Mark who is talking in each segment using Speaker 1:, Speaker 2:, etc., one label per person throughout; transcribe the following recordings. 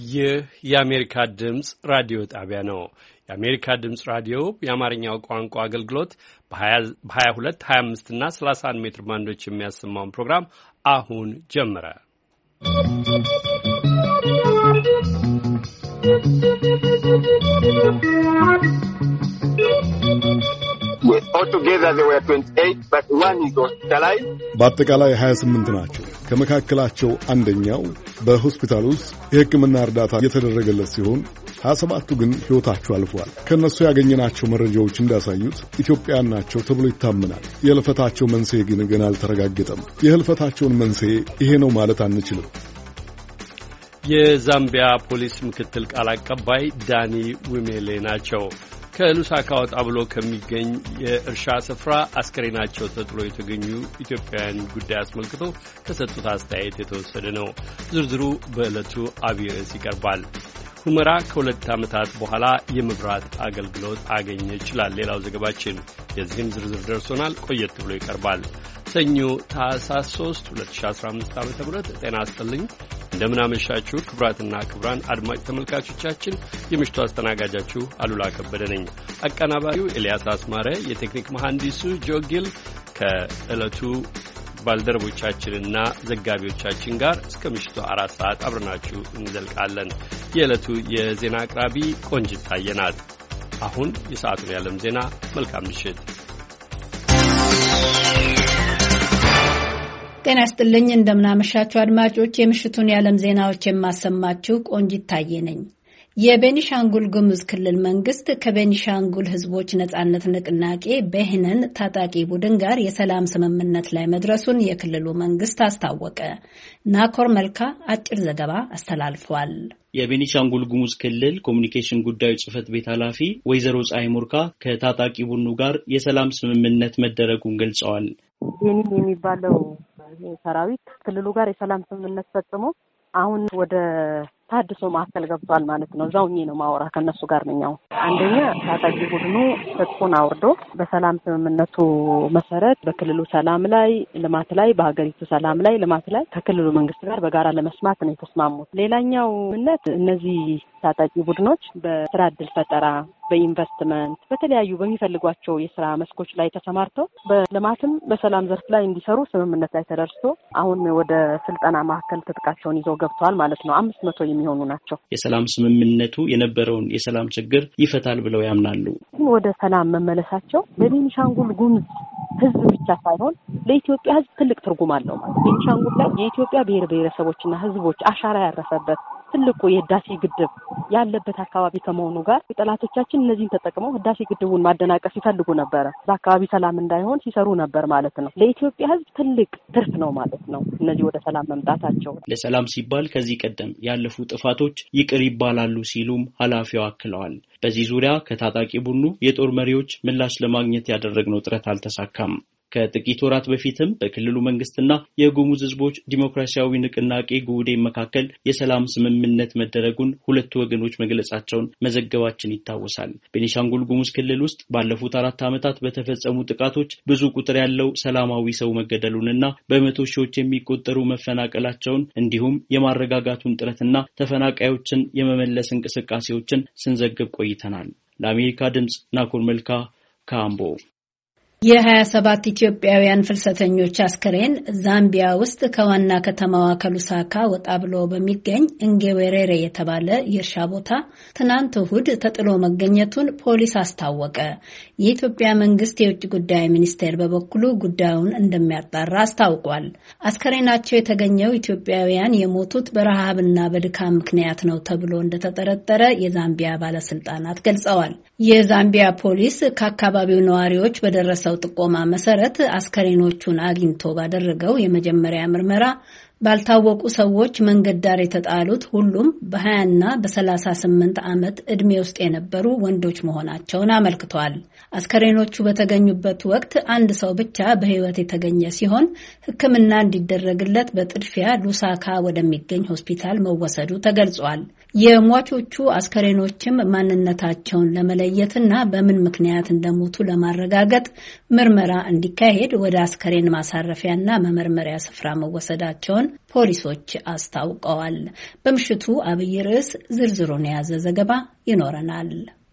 Speaker 1: ይህ የአሜሪካ ድምጽ ራዲዮ ጣቢያ ነው። የአሜሪካ ድምጽ ራዲዮ የአማርኛው ቋንቋ አገልግሎት በ22፣ 25 እና 31 ሜትር ባንዶች የሚያሰማውን ፕሮግራም አሁን ጀመረ።
Speaker 2: በአጠቃላይ 28 ናቸው። ከመካከላቸው አንደኛው በሆስፒታል ውስጥ የሕክምና እርዳታ እየተደረገለት ሲሆን 27ቱ ግን ሕይወታቸው አልፏል። ከእነሱ ያገኘናቸው መረጃዎች እንዳሳዩት ኢትዮጵያውያን ናቸው ተብሎ ይታመናል። የህልፈታቸው መንስኤ ግን ገና አልተረጋገጠም። የህልፈታቸውን መንስኤ ይሄ ነው ማለት አንችልም።
Speaker 1: የዛምቢያ ፖሊስ ምክትል ቃል አቀባይ ዳኒ ዊሜሌ ናቸው። ከሉሳካ ወጣ ብሎ ከሚገኝ የእርሻ ስፍራ አስከሬናቸው ተጥሎ የተገኙ ኢትዮጵያውያን ጉዳይ አስመልክቶ ከሰጡት አስተያየት የተወሰደ ነው። ዝርዝሩ በዕለቱ አብይ ርዕስ ይቀርባል። ሁመራ ከ2 ዓመታት በኋላ የመብራት አገልግሎት አገኘ ይችላል። ሌላው ዘገባችን የዚህም ዝርዝር ደርሶናል፣ ቆየት ብሎ ይቀርባል። ሰኞ ታህሳስ 3 2015 ዓ.ም ጤና ይስጥልኝ። እንደምን አመሻችሁ ክቡራትና ክቡራን አድማጭ ተመልካቾቻችን። የምሽቱ አስተናጋጃችሁ አሉላ ከበደ ነኝ። አቀናባሪው ኤልያስ አስማረ፣ የቴክኒክ መሐንዲሱ ጆጊል ከዕለቱ ባልደረቦቻችንና ዘጋቢዎቻችን ጋር እስከ ምሽቱ 4 ሰዓት አብረናችሁ እንዘልቃለን። የዕለቱ የዜና አቅራቢ ቆንጅት ታየናት። አሁን የሰዓቱን የዓለም ዜና። መልካም ምሽት።
Speaker 3: ጤና ይስጥልኝ። እንደምናመሻችሁ አድማጮች፣ የምሽቱን የዓለም ዜናዎች የማሰማችሁ ቆንጅት ታየ ነኝ። የቤኒሻንጉል ጉሙዝ ክልል መንግስት ከቤኒሻንጉል ሕዝቦች ነጻነት ንቅናቄ በህነን ታጣቂ ቡድን ጋር የሰላም ስምምነት ላይ መድረሱን የክልሉ መንግስት አስታወቀ። ናኮር መልካ አጭር ዘገባ አስተላልፏል።
Speaker 4: የቤኒሻንጉል ጉሙዝ ክልል ኮሚኒኬሽን ጉዳዮች ጽህፈት ቤት ኃላፊ ወይዘሮ ፀሐይ ሙርካ ከታጣቂ ቡድኑ ጋር የሰላም ስምምነት መደረጉን ገልጸዋል።
Speaker 5: የኒም የሚባለው ሰራዊት ክልሉ ጋር የሰላም ስምምነት ፈጽሞ አሁን ወደ ታድሶ ማዕከል ገብቷል ማለት ነው። እዛው ነው ማወራ ከነሱ ጋር ነኛው። አንደኛ ታጣቂ ቡድኑ ተጥቆን አውርዶ በሰላም ስምምነቱ መሰረት በክልሉ ሰላም ላይ ልማት ላይ በሀገሪቱ ሰላም ላይ ልማት ላይ ከክልሉ መንግስት ጋር በጋራ ለመስማት ነው የተስማሙት። ሌላኛው እምነት እነዚህ ታጣቂ ቡድኖች በስራ ዕድል ፈጠራ፣ በኢንቨስትመንት በተለያዩ በሚፈልጓቸው የስራ መስኮች ላይ ተሰማርተው በልማትም በሰላም ዘርፍ ላይ እንዲሰሩ ስምምነት ላይ ተደርሶ አሁን ወደ ስልጠና ማዕከል ትጥቃቸውን ይዘው ገብተዋል ማለት ነው። 500 የሚሆኑ ናቸው።
Speaker 4: የሰላም ስምምነቱ የነበረውን የሰላም ችግር ይፈታል ብለው ያምናሉ።
Speaker 5: ወደ ሰላም መመለሳቸው ለቤኒሻንጉል ጉሙዝ ህዝብ ብቻ ሳይሆን ለኢትዮጵያ ህዝብ ትልቅ ትርጉም አለው ማለት። ቤኒሻንጉል ላይ የኢትዮጵያ ብሔር ብሔረሰቦችና ህዝቦች አሻራ ያረፈበት ትልቁ የህዳሴ ግድብ ያለበት አካባቢ ከመሆኑ ጋር ጠላቶቻችን እነዚህን ተጠቅመው ህዳሴ ግድቡን ማደናቀፍ ይፈልጉ ነበር። በአካባቢ ሰላም እንዳይሆን ሲሰሩ ነበር ማለት ነው። ለኢትዮጵያ ህዝብ ትልቅ ትርፍ ነው ማለት ነው እነዚህ ወደ ሰላም መምጣታቸው።
Speaker 4: ለሰላም ሲባል ከዚህ ቀደም ያለፉ ጥፋቶች ይቅር ይባላሉ ሲሉም ኃላፊው አክለዋል። በዚህ ዙሪያ ከታጣቂ ቡድኑ የጦር መሪዎች ምላሽ ለማግኘት ያደረግነው ጥረት አልተሳካም። ከጥቂት ወራት በፊትም በክልሉ መንግስትና የጉሙዝ ህዝቦች ዲሞክራሲያዊ ንቅናቄ ጉዴን መካከል የሰላም ስምምነት መደረጉን ሁለቱ ወገኖች መግለጻቸውን መዘገባችን ይታወሳል። ቤኒሻንጉል ጉሙዝ ክልል ውስጥ ባለፉት 4 ዓመታት በተፈጸሙ ጥቃቶች ብዙ ቁጥር ያለው ሰላማዊ ሰው መገደሉንና በመቶ ሺዎች የሚቆጠሩ መፈናቀላቸውን እንዲሁም የማረጋጋቱን ጥረትና ተፈናቃዮችን የመመለስ እንቅስቃሴዎችን ስንዘግብ ቆይተናል። ለአሜሪካ ድምጽ ናኮር መልካ ካምቦ።
Speaker 3: የ27 ኢትዮጵያውያን ፍልሰተኞች አስከሬን ዛምቢያ ውስጥ ከዋና ከተማዋ ከሉሳካ ወጣ ብሎ በሚገኝ እንጌዌሬሬ የተባለ የእርሻ ቦታ ትናንት እሁድ ተጥሎ መገኘቱን ፖሊስ አስታወቀ። የኢትዮጵያ መንግስት የውጭ ጉዳይ ሚኒስቴር በበኩሉ ጉዳዩን እንደሚያጣራ አስታውቋል። አስከሬናቸው የተገኘው ኢትዮጵያውያን የሞቱት በረሃብና በድካም ምክንያት ነው ተብሎ እንደተጠረጠረ የዛምቢያ ባለስልጣናት ገልጸዋል። የዛምቢያ ፖሊስ ከአካባቢው ነዋሪዎች በደረሰው ጥቆማ መሰረት አስከሬኖቹን አግኝቶ ባደረገው የመጀመሪያ ምርመራ ባልታወቁ ሰዎች መንገድ ዳር የተጣሉት ሁሉም በ20 እና በ38 ዓመት ዕድሜ ውስጥ የነበሩ ወንዶች መሆናቸውን አመልክቷል። አስከሬኖቹ በተገኙበት ወቅት አንድ ሰው ብቻ በሕይወት የተገኘ ሲሆን ሕክምና እንዲደረግለት በጥድፊያ ሉሳካ ወደሚገኝ ሆስፒታል መወሰዱ ተገልጿል። የሟቾቹ አስከሬኖችም ማንነታቸውን ለመለየትና በምን ምክንያት እንደሞቱ ለማረጋገጥ ምርመራ እንዲካሄድ ወደ አስከሬን ማሳረፊያና መመርመሪያ ስፍራ መወሰዳቸውን ፖሊሶች አስታውቀዋል። በምሽቱ አብይ ርዕስ ዝርዝሩን የያዘ ዘገባ ይኖረናል።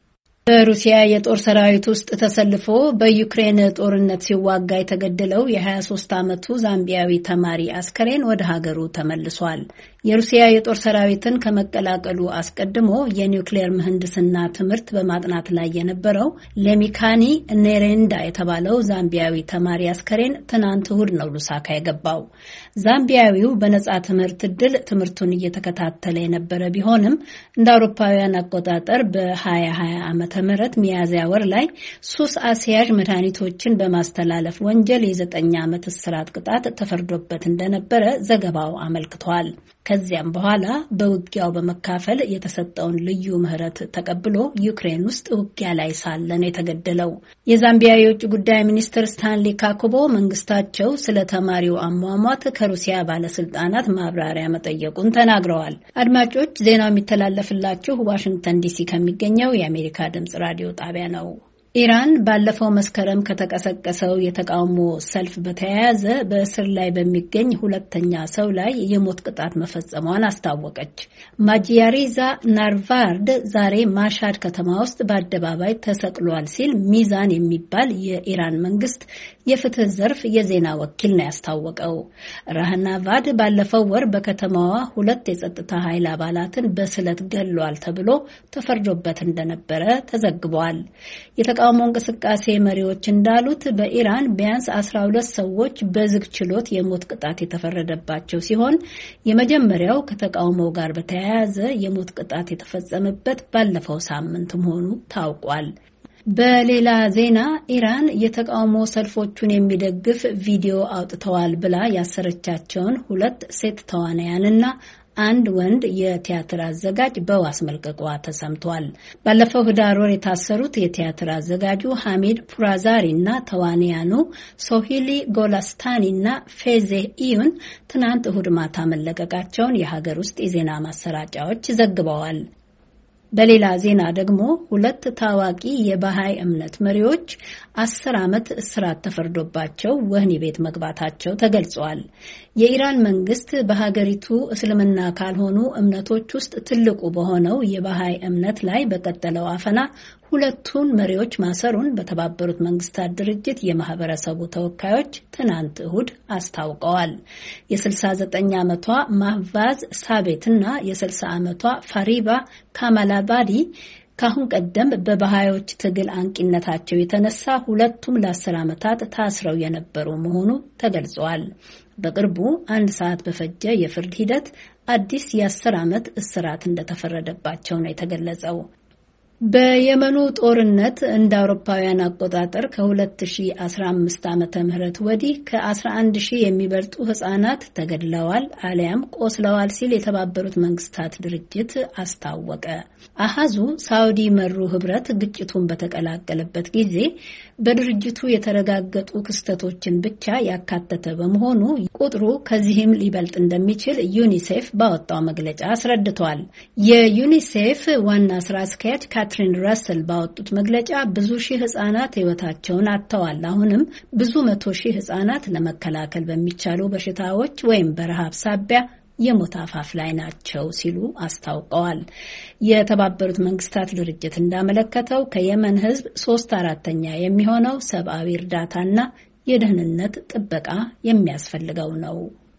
Speaker 3: በሩሲያ የጦር ሰራዊት ውስጥ ተሰልፎ በዩክሬን ጦርነት ሲዋጋ የተገደለው የ23 ዓመቱ ዛምቢያዊ ተማሪ አስከሬን ወደ ሀገሩ ተመልሷል። የሩሲያ የጦር ሰራዊትን ከመቀላቀሉ አስቀድሞ የኒውክሌር ምህንድስና ትምህርት በማጥናት ላይ የነበረው ሌሚካኒ ኔሬንዳ የተባለው ዛምቢያዊ ተማሪ አስከሬን ትናንት እሁድ ነው ሉሳካ የገባው። ዛምቢያዊው በነጻ ትምህርት ዕድል ትምህርቱን እየተከታተለ የነበረ ቢሆንም እንደ አውሮፓውያን አቆጣጠር በ2020 ዓመተ ምህረት ሚያዝያ ወር ላይ ሱስ አስያዥ መድኃኒቶችን በማስተላለፍ ወንጀል የ9 ዓመት እስራት ቅጣት ተፈርዶበት እንደነበረ ዘገባው አመልክቷል። ከዚያም በኋላ በውጊያው በመካፈል የተሰጠውን ልዩ ምህረት ተቀብሎ ዩክሬን ውስጥ ውጊያ ላይ ሳለ ነው የተገደለው። የዛምቢያ የውጭ ጉዳይ ሚኒስትር ስታንሊ ካኩቦ መንግስታቸው ስለ ተማሪው አሟሟት ከሩሲያ ባለስልጣናት ማብራሪያ መጠየቁን ተናግረዋል። አድማጮች፣ ዜናው የሚተላለፍላችሁ ዋሽንግተን ዲሲ ከሚገኘው የአሜሪካ ድምጽ ራዲዮ ጣቢያ ነው። ኢራን ባለፈው መስከረም ከተቀሰቀሰው የተቃውሞ ሰልፍ በተያያዘ በእስር ላይ በሚገኝ ሁለተኛ ሰው ላይ የሞት ቅጣት መፈጸሟን አስታወቀች። ማጂያሪዛ ናርቫርድ ዛሬ ማሻድ ከተማ ውስጥ በአደባባይ ተሰቅሏል ሲል ሚዛን የሚባል የኢራን መንግስት የፍትህ ዘርፍ የዜና ወኪል ነው ያስታወቀው። ራህናቫድ ባለፈው ወር በከተማዋ 2 የጸጥታ ኃይል አባላትን በስለት ገሏል ተብሎ ተፈርዶበት እንደነበረ ተዘግቧል። የተቃውሞ እንቅስቃሴ መሪዎች እንዳሉት በኢራን ቢያንስ 12 ሰዎች በዝግ ችሎት የሞት ቅጣት የተፈረደባቸው ሲሆን የመጀመሪያው ከተቃውሞው ጋር በተያያዘ የሞት ቅጣት የተፈጸመበት ባለፈው ሳምንት መሆኑ ታውቋል። በሌላ ዜና ኢራን የተቃውሞ ሰልፎቹን የሚደግፍ ቪዲዮ አውጥተዋል ብላ ያሰረቻቸውን 2 ሴት ተዋናያንና 1 ወንድ የቲያትር አዘጋጅ በዋስ መልቀቋ ተሰምቷል። ባለፈው ህዳር ወር የታሰሩት የቲያትር አዘጋጁ ሐሚድ ፑራዛሪ እና ተዋንያኑ ሶሂሊ ጎላስታኒ እና ፌዜህ ኢዩን ትናንት እሁድ ማታ መለቀቃቸውን የሀገር ውስጥ የዜና ማሰራጫዎች ዘግበዋል። በሌላ ዜና ደግሞ 2 ታዋቂ የባሃይ እምነት መሪዎች 10 ዓመት እስራት ተፈርዶባቸው ወህኒ ቤት መግባታቸው ተገልጿል። የኢራን መንግስት በሀገሪቱ እስልምና ካልሆኑ እምነቶች ውስጥ ትልቁ በሆነው የባሃይ እምነት ላይ በቀጠለው አፈና 2ቱን መሪዎች ማሰሩን በተባበሩት መንግስታት ድርጅት የማህበረሰቡ ተወካዮች ትናንት እሁድ አስታውቀዋል። የ69 ዓመቷ ማህቫዝ ሳቤትና የ60 ዓመቷ ፋሪባ ካማላባዲ ካሁን ቀደም በባሃዮች ትግል አንቂነታቸው የተነሳ 2ቱም ለ10 ዓመታት ታስረው የነበሩ መሆኑ ተገልጿል። በቅርቡ 1 ሰዓት በፈጀ የፍርድ ሂደት አዲስ የ10 ዓመት እስራት እንደተፈረደባቸው ነው የተገለጸው። በየመኑ ጦርነት እንደ አውሮፓውያን አቆጣጠር ከ2015 ዓመተ ምህረት ወዲህ ከ11000 የሚበልጡ ህጻናት ተገድለዋል አሊያም ቆስለዋል ሲል የተባበሩት መንግስታት ድርጅት አስታወቀ። አሃዙ ሳውዲ መሩ ህብረት ግጭቱን በተቀላቀለበት ጊዜ በድርጅቱ የተረጋገጡ ክስተቶችን ብቻ ያካተተ በመሆኑ ቁጥሩ ከዚህም ሊበልጥ እንደሚችል ዩኒሴፍ ባወጣው መግለጫ አስረድቷል። የዩኒሴፍ ዋና ስራ አስኪያጅ ካትሪን ረስል ባወጡት መግለጫ ብዙ ሺህ ህጻናት ህይወታቸውን አጥተዋል። አሁንም ብዙ 100 ሺህ ህጻናት ለመከላከል በሚቻሉ በሽታዎች ወይም በረሃብ ሳቢያ የሞት አፋፍ ላይ ናቸው ሲሉ አስታውቀዋል። የተባበሩት መንግስታት ድርጅት እንዳመለከተው ከየመን ህዝብ 3/4 የሚሆነው ሰብአዊ እርዳታና የደህንነት ጥበቃ የሚያስፈልገው ነው።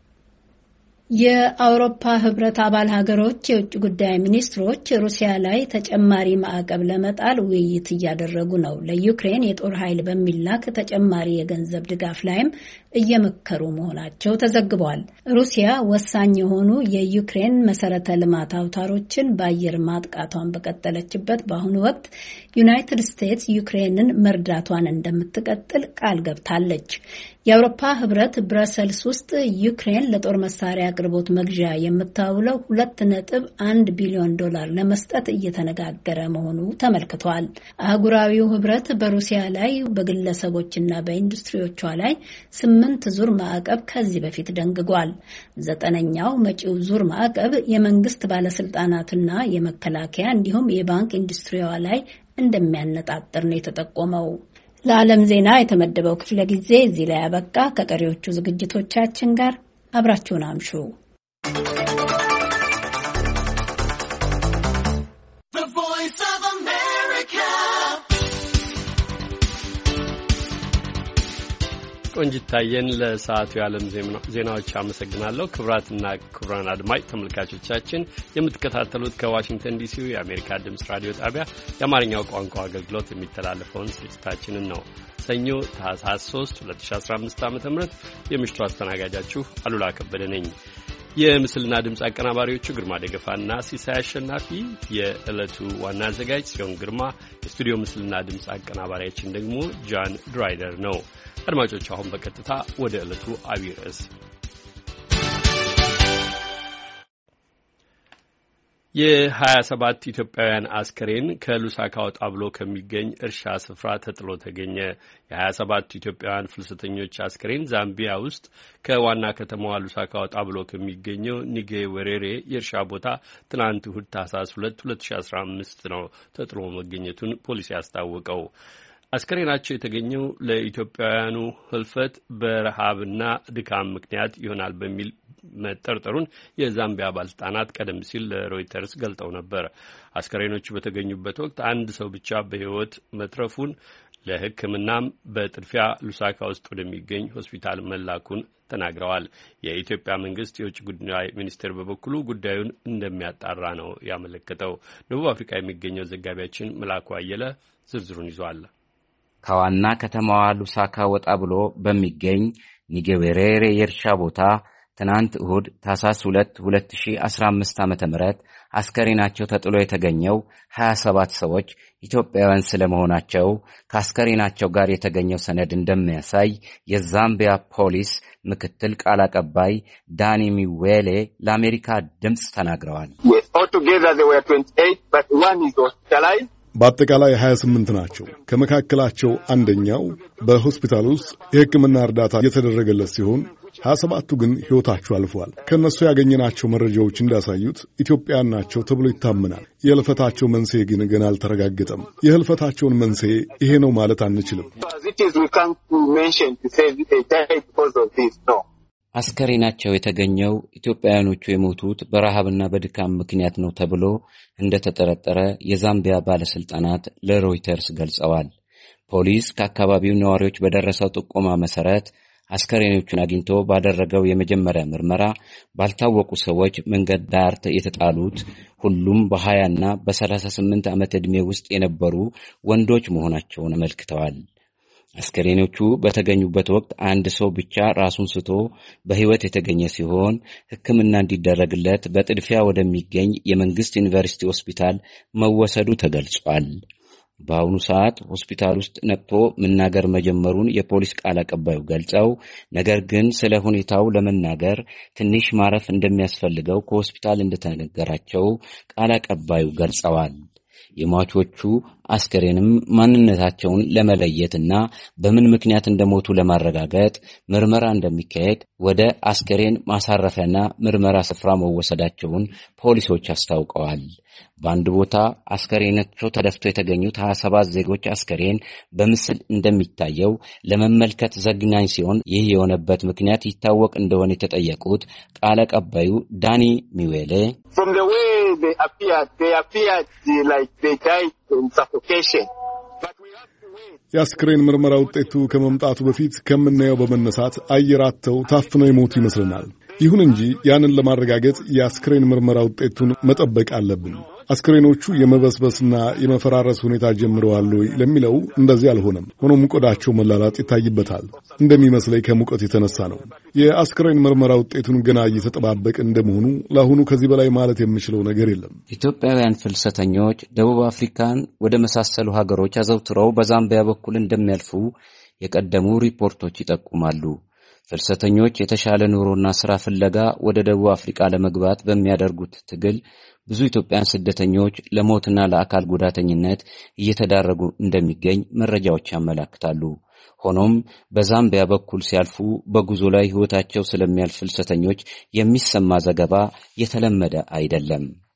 Speaker 3: የአውሮፓ ህብረት አባል ሀገሮች የውጭ ጉዳይ ሚኒስትሮች ሩሲያ ላይ ተጨማሪ ማዕቀብ ለመጣል ውይይት እያደረጉ ነው። ለዩክሬን የጦር ኃይል በሚላክ ተጨማሪ የገንዘብ ድጋፍ ላይም እየመከሩ መሆናቸው ተዘግቧል። ሩሲያ ወሳኝ የሆኑ የዩክሬን መሰረተ ልማት አውታሮችን በአየር ማጥቃቷን በቀጠለችበት በአሁኑ ወቅት ዩናይትድ ስቴትስ ዩክሬንን መርዳቷን እንደምትቀጥል ቃል ገብታለች። የአውሮፓ ህብረት ብረሰልስ ውስጥ ዩክሬን ለጦር መሳሪያ አቅርቦት መግዣ የምታውለው $2.1 ቢሊዮን ለመስጠት እየተነጋገረ መሆኑ ተመልክቷል። አህጉራዊው ህብረት በሩሲያ ላይ በግለሰቦችና በኢንዱስትሪዎቿ ላይ 8 ዙር ማዕቀብ ከዚህ በፊት ደንግጓል። 9ኛው መጪው ዙር ማዕቀብ የመንግስት ባለስልጣናትና የመከላከያ እንዲሁም የባንክ ኢንዱስትሪዋ ላይ እንደሚያነጣጥር ነው የተጠቆመው። ለዓለም ዜና የተመደበው ክፍለ ጊዜ እዚህ ላይ ያበቃ። ከቀሪዎቹ ዝግጅቶቻችን ጋር አብራችሁን አምሹ።
Speaker 1: ቆንጅታየን ለሰዓቱ የዓለም ዜናዎች አመሰግናለሁ። ክቡራትና ክቡራን አድማጭ ተመልካቾቻችን የምትከታተሉት ከዋሽንግተን ዲሲ የአሜሪካ ድምፅ ራዲዮ ጣቢያ የአማርኛው ቋንቋ አገልግሎት የሚተላለፈውን ስርጭታችንን ነው። ሰኞ ታህሳስ 3 2015 ዓ.ም የምሽቱ አስተናጋጃችሁ አሉላ ከበደ ነኝ። የምስልና ድምፅ አቀናባሪዎቹ ግርማ ደገፋና ሲሳይ አሸናፊ፣ የዕለቱ ዋና አዘጋጅ ጽዮን ግርማ፣ የስቱዲዮ ምስልና ድምፅ አቀናባሪያችን ደግሞ ጃን ድራይደር ነው። አድማጮች አሁን በቀጥታ ወደ ዕለቱ አብይ ርዕስ። የ27 ኢትዮጵያውያን አስከሬን ከሉሳካ ወጣ ብሎ ከሚገኝ እርሻ ስፍራ ተጥሎ ተገኘ። የ27 ኢትዮጵያውያን ፍልሰተኞች አስከሬን ዛምቢያ ውስጥ ከዋና ከተማዋ ሉሳካ ወጣ ብሎ ከሚገኘው ኒጌ ወሬሬ የእርሻ ቦታ ትናንት እሁድ ታህሳስ 2 2015 ነው ተጥሎ መገኘቱን ፖሊስ ያስታወቀው። አስከሬናቸው የተገኘው ለኢትዮጵያውያኑ ህልፈት በረሃብና ድካም ምክንያት ይሆናል በሚል መጠርጠሩን የዛምቢያ ባለስልጣናት ቀደም ሲል ለሮይተርስ ገልጠው ነበር። አስከሬኖቹ በተገኙበት ወቅት አንድ ሰው ብቻ በሕይወት መትረፉን ለሕክምናም በጥድፊያ ሉሳካ ውስጥ ወደሚገኝ ሆስፒታል መላኩን ተናግረዋል። የኢትዮጵያ መንግስት የውጭ ጉዳይ ሚኒስቴር በበኩሉ ጉዳዩን እንደሚያጣራ ነው ያመለከተው። ደቡብ አፍሪካ የሚገኘው ዘጋቢያችን መላኩ አየለ ዝርዝሩን ይዟል።
Speaker 6: ከዋና ከተማዋ ሉሳካ ወጣ ብሎ በሚገኝ ኒጌዌሬሬ የእርሻ ቦታ ትናንት እሁድ ታህሳስ 2 2015 ዓ.ም አስከሬናቸው ተጥሎ የተገኘው 27 ሰዎች ኢትዮጵያውያን ስለመሆናቸው ከአስከሬናቸው ጋር የተገኘው ሰነድ እንደሚያሳይ የዛምቢያ ፖሊስ ምክትል ቃል አቀባይ ዳኒ ሚዌሌ ለአሜሪካ ድምፅ ተናግረዋል።
Speaker 2: በአጠቃላይ 28 ናቸው። ከመካከላቸው አንደኛው በሆስፒታል ውስጥ የሕክምና እርዳታ እየተደረገለት ሲሆን 27ቱ ግን ሕይወታቸው አልፏል። ከእነሱ ያገኘናቸው መረጃዎች እንዳሳዩት ኢትዮጵያውያን ናቸው ተብሎ ይታመናል። የህልፈታቸው መንስኤ ግን ገና አልተረጋገጠም። የህልፈታቸውን መንስኤ ይሄ ነው ማለት አንችልም።
Speaker 6: አስከሬናቸው የተገኘው ኢትዮጵያውያኖቹ የሞቱት በረሃብና በድካም ምክንያት ነው ተብሎ እንደተጠረጠረ የዛምቢያ ባለስልጣናት ለሮይተርስ ገልጸዋል። ፖሊስ ከአካባቢው ነዋሪዎች በደረሰው ጥቆማ መሰረት አስከሬኖቹን አግኝቶ ባደረገው የመጀመሪያ ምርመራ ባልታወቁ ሰዎች መንገድ ዳር የተጣሉት ሁሉም በ20ና በ38 ዓመት ዕድሜ ውስጥ የነበሩ ወንዶች መሆናቸውን አመልክተዋል። አስከሬኖቹ በተገኙበት ወቅት አንድ ሰው ብቻ ራሱን ስቶ በሕይወት የተገኘ ሲሆን ሕክምና እንዲደረግለት በጥድፊያ ወደሚገኝ የመንግስት ዩኒቨርሲቲ ሆስፒታል መወሰዱ ተገልጿል። በአሁኑ ሰዓት ሆስፒታል ውስጥ ነቅቶ መናገር መጀመሩን የፖሊስ ቃል አቀባዩ ገልጸው ነገር ግን ስለ ሁኔታው ለመናገር ትንሽ ማረፍ እንደሚያስፈልገው ከሆስፒታል እንደተነገራቸው ቃል አቀባዩ ገልጸዋል። የሟቾቹ አስከሬንም ማንነታቸውን ለመለየትና በምን ምክንያት እንደሞቱ ለማረጋገጥ ምርመራ እንደሚካሄድ ወደ አስከሬን ማሳረፊያና ምርመራ ስፍራ መወሰዳቸውን ፖሊሶች አስታውቀዋል። በአንድ ቦታ አስከሬናቸው ተደፍቶ የተገኙት 27 ዜጎች አስከሬን በምስል እንደሚታየው ለመመልከት ዘግናኝ ሲሆን ይህ የሆነበት ምክንያት ይታወቅ እንደሆነ የተጠየቁት ቃል አቀባዩ ዳኒ ሚዌሌ
Speaker 2: የአስክሬን ምርመራ ውጤቱ ከመምጣቱ በፊት ከምናየው በመነሳት አየር አጥተው ታፍነው የሞቱ ይመስለናል። ይሁን እንጂ ያንን ለማረጋገጥ የአስክሬን ምርመራ ውጤቱን መጠበቅ አለብን። አስክሬኖቹ የመበስበስና የመፈራረስ ሁኔታ ጀምረዋል ወይ ለሚለው እንደዚህ አልሆነም። ሆኖም ቆዳቸው መላላጥ ይታይበታል። እንደሚመስለኝ ከሙቀት የተነሳ ነው። የአስክሬን ምርመራ ውጤቱን ገና እየተጠባበቀ እንደመሆኑ ለአሁኑ ከዚህ በላይ ማለት የምችለው ነገር የለም።
Speaker 6: ኢትዮጵያውያን ፍልሰተኞች ደቡብ አፍሪካን ወደ መሳሰሉ ሀገሮች አዘውትረው በዛምቢያ በኩል እንደሚያልፉ የቀደሙ ሪፖርቶች ይጠቁማሉ። ፍልሰተኞች የተሻለ ኑሮና ስራ ፍለጋ ወደ ደቡብ አፍሪካ ለመግባት በሚያደርጉት ትግል ብዙ ኢትዮጵያውያን ስደተኞች ለሞትና ለአካል ጉዳተኝነት እየተዳረጉ እንደሚገኝ መረጃዎች ያመለክታሉ። ሆኖም በዛምቢያ በኩል ሲያልፉ በጉዞ ላይ ሕይወታቸው ስለሚያልፍ ፍልሰተኞች የሚሰማ ዘገባ የተለመደ አይደለም።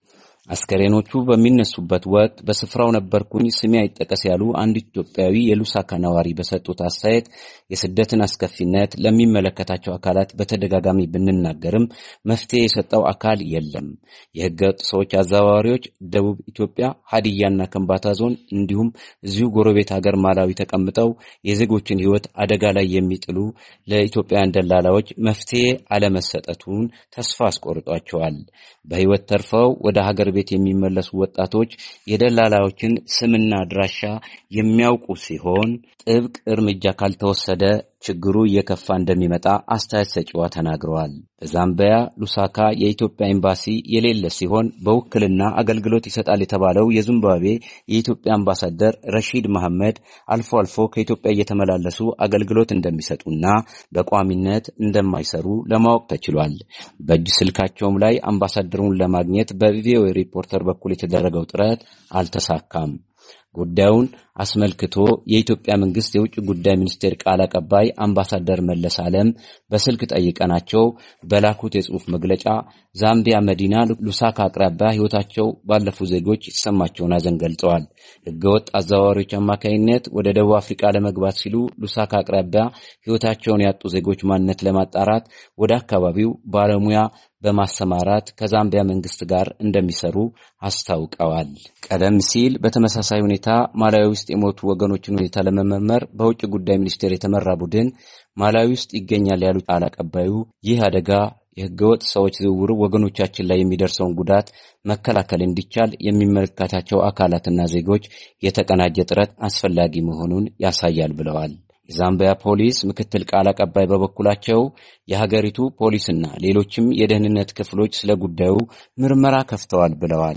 Speaker 6: አስከሬኖቹ በሚነሱበት ወቅት በስፍራው ነበርኩኝ ስሜ አይጠቀስ ያሉ አንድ ኢትዮጵያዊ የሉሳካ ነዋሪ በሰጡት አስተያየት የስደትን አስከፊነት ለሚመለከታቸው አካላት በተደጋጋሚ ብንናገርም መፍትሄ የሰጠው አካል የለም። የህገወጥ ሰዎች አዘዋዋሪዎች ደቡብ ኢትዮጵያ ሀዲያና ከምባታ ዞን እንዲሁም እዚሁ ጎረቤት ሀገር ማላዊ ተቀምጠው የዜጎችን ህይወት አደጋ ላይ የሚጥሉ ለኢትዮጵያውያን ደላላዎች መፍትሄ አለመሰጠቱን ተስፋ አስቆርጧቸዋል። በህይወት ተርፈው ወደ ሀገር ቤት የሚመለሱ ወጣቶች የደላላዎችን ስምና አድራሻ የሚያውቁ ሲሆን ጥብቅ እርምጃ ካልተወሰደ ችግሩ እየከፋ እንደሚመጣ አስተያየት ሰጪዋ ተናግረዋል። በዛምቢያ ሉሳካ የኢትዮጵያ ኤምባሲ የሌለ ሲሆን በውክልና አገልግሎት ይሰጣል የተባለው የዚምባብዌ የኢትዮጵያ አምባሳደር ረሺድ መሐመድ አልፎ አልፎ ከኢትዮጵያ እየተመላለሱ አገልግሎት እንደሚሰጡና በቋሚነት እንደማይሰሩ ለማወቅ ተችሏል። በእጅ ስልካቸውም ላይ አምባሳደሩን ለማግኘት በቪኦኤ ሪፖርተር በኩል የተደረገው ጥረት አልተሳካም። ጉዳዩን አስመልክቶ የኢትዮጵያ መንግስት የውጭ ጉዳይ ሚኒስቴር ቃል አቀባይ አምባሳደር መለስ ዓለም በስልክ ጠይቀናቸው በላኩት የጽሑፍ መግለጫ ዛምቢያ መዲና ሉሳካ አቅራቢያ ህይወታቸው ባለፉ ዜጎች የተሰማቸውን ሐዘን ገልጸዋል። ህገወጥ አዘዋዋሪዎች አማካይነት ወደ ደቡብ አፍሪካ ለመግባት ሲሉ ሉሳካ አቅራቢያ ህይወታቸውን ያጡ ዜጎች ማንነት ለማጣራት ወደ አካባቢው ባለሙያ በማሰማራት ከዛምቢያ መንግስት ጋር እንደሚሰሩ አስታውቀዋል። ቀደም ሲል በተመሳሳይ ሁኔታ ማላዊ ውስጥ የሞቱ ወገኖችን ሁኔታ ለመመርመር በውጭ ጉዳይ ሚኒስቴር የተመራ ቡድን ማላዊ ውስጥ ይገኛል ያሉት ቃል አቀባዩ ይህ አደጋ የህገወጥ ሰዎች ዝውውር ወገኖቻችን ላይ የሚደርሰውን ጉዳት መከላከል እንዲቻል የሚመለከታቸው አካላትና ዜጎች የተቀናጀ ጥረት አስፈላጊ መሆኑን ያሳያል ብለዋል። የዛምቢያ ፖሊስ ምክትል ቃል አቀባይ በበኩላቸው የሀገሪቱ ፖሊስና ሌሎችም የደህንነት ክፍሎች ስለ ጉዳዩ ምርመራ ከፍተዋል ብለዋል።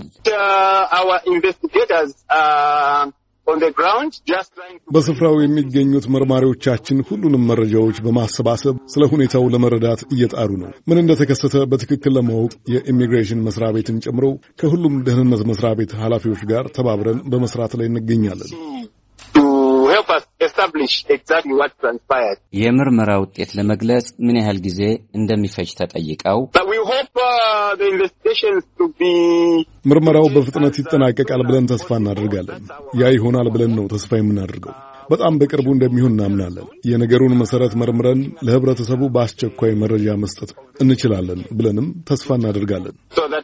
Speaker 2: በስፍራው የሚገኙት መርማሪዎቻችን ሁሉንም መረጃዎች በማሰባሰብ ስለ ሁኔታው ለመረዳት እየጣሩ ነው። ምን እንደተከሰተ በትክክል ለማወቅ የኢሚግሬሽን መስሪያ ቤትን ጨምሮ ከሁሉም ደህንነት መስሪያ ቤት ኃላፊዎች ጋር ተባብረን በመስራት ላይ እንገኛለን።
Speaker 6: የምርመራ ውጤት ለመግለጽ ምን ያህል ጊዜ እንደሚፈጅ ተጠይቀው
Speaker 2: ምርመራው በፍጥነት ይጠናቀቃል ብለን ተስፋ እናደርጋለን። ያ ይሆናል ብለን ነው ተስፋ የምናደርገው። በጣም በቅርቡ እንደሚሆን እናምናለን። የነገሩን መሰረት መርምረን ለህብረተሰቡ በአስቸኳይ መረጃ መስጠት እንችላለን ብለንም ተስፋ እናደርጋለን።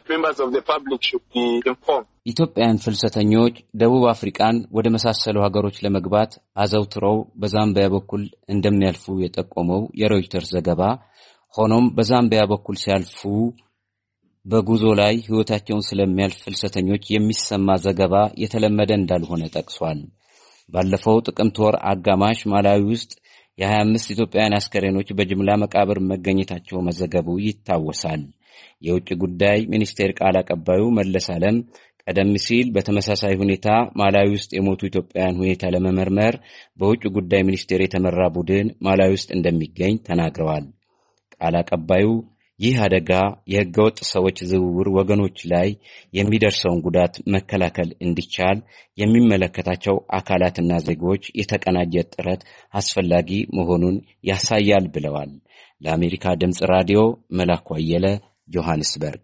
Speaker 6: ኢትዮጵያውያን ፍልሰተኞች ደቡብ አፍሪካን ወደ መሳሰሉ ሀገሮች ለመግባት አዘውትረው በዛምቢያ በኩል እንደሚያልፉ የጠቆመው የሮይተርስ ዘገባ፣ ሆኖም በዛምቢያ በኩል ሲያልፉ በጉዞ ላይ ህይወታቸውን ስለሚያልፍ ፍልሰተኞች የሚሰማ ዘገባ የተለመደ እንዳልሆነ ጠቅሷል። ባለፈው ጥቅምት ወር አጋማሽ ማላዊ ውስጥ የ25 ኢትዮጵያውያን አስከሬኖች በጅምላ መቃብር መገኘታቸው መዘገቡ ይታወሳል። የውጭ ጉዳይ ሚኒስቴር ቃል አቀባዩ መለስ ዓለም ቀደም ሲል በተመሳሳይ ሁኔታ ማላዊ ውስጥ የሞቱ ኢትዮጵያውያን ሁኔታ ለመመርመር በውጭ ጉዳይ ሚኒስቴር የተመራ ቡድን ማላዊ ውስጥ እንደሚገኝ ተናግረዋል። ቃል አቀባዩ ይህ አደጋ የህገወጥ ሰዎች ዝውውር ወገኖች ላይ የሚደርሰውን ጉዳት መከላከል እንዲቻል የሚመለከታቸው አካላትና ዜጎች የተቀናጀ ጥረት አስፈላጊ መሆኑን ያሳያል ብለዋል። ለአሜሪካ ድምጽ ራዲዮ መላኩ አየለ ጆሐንስበርግ።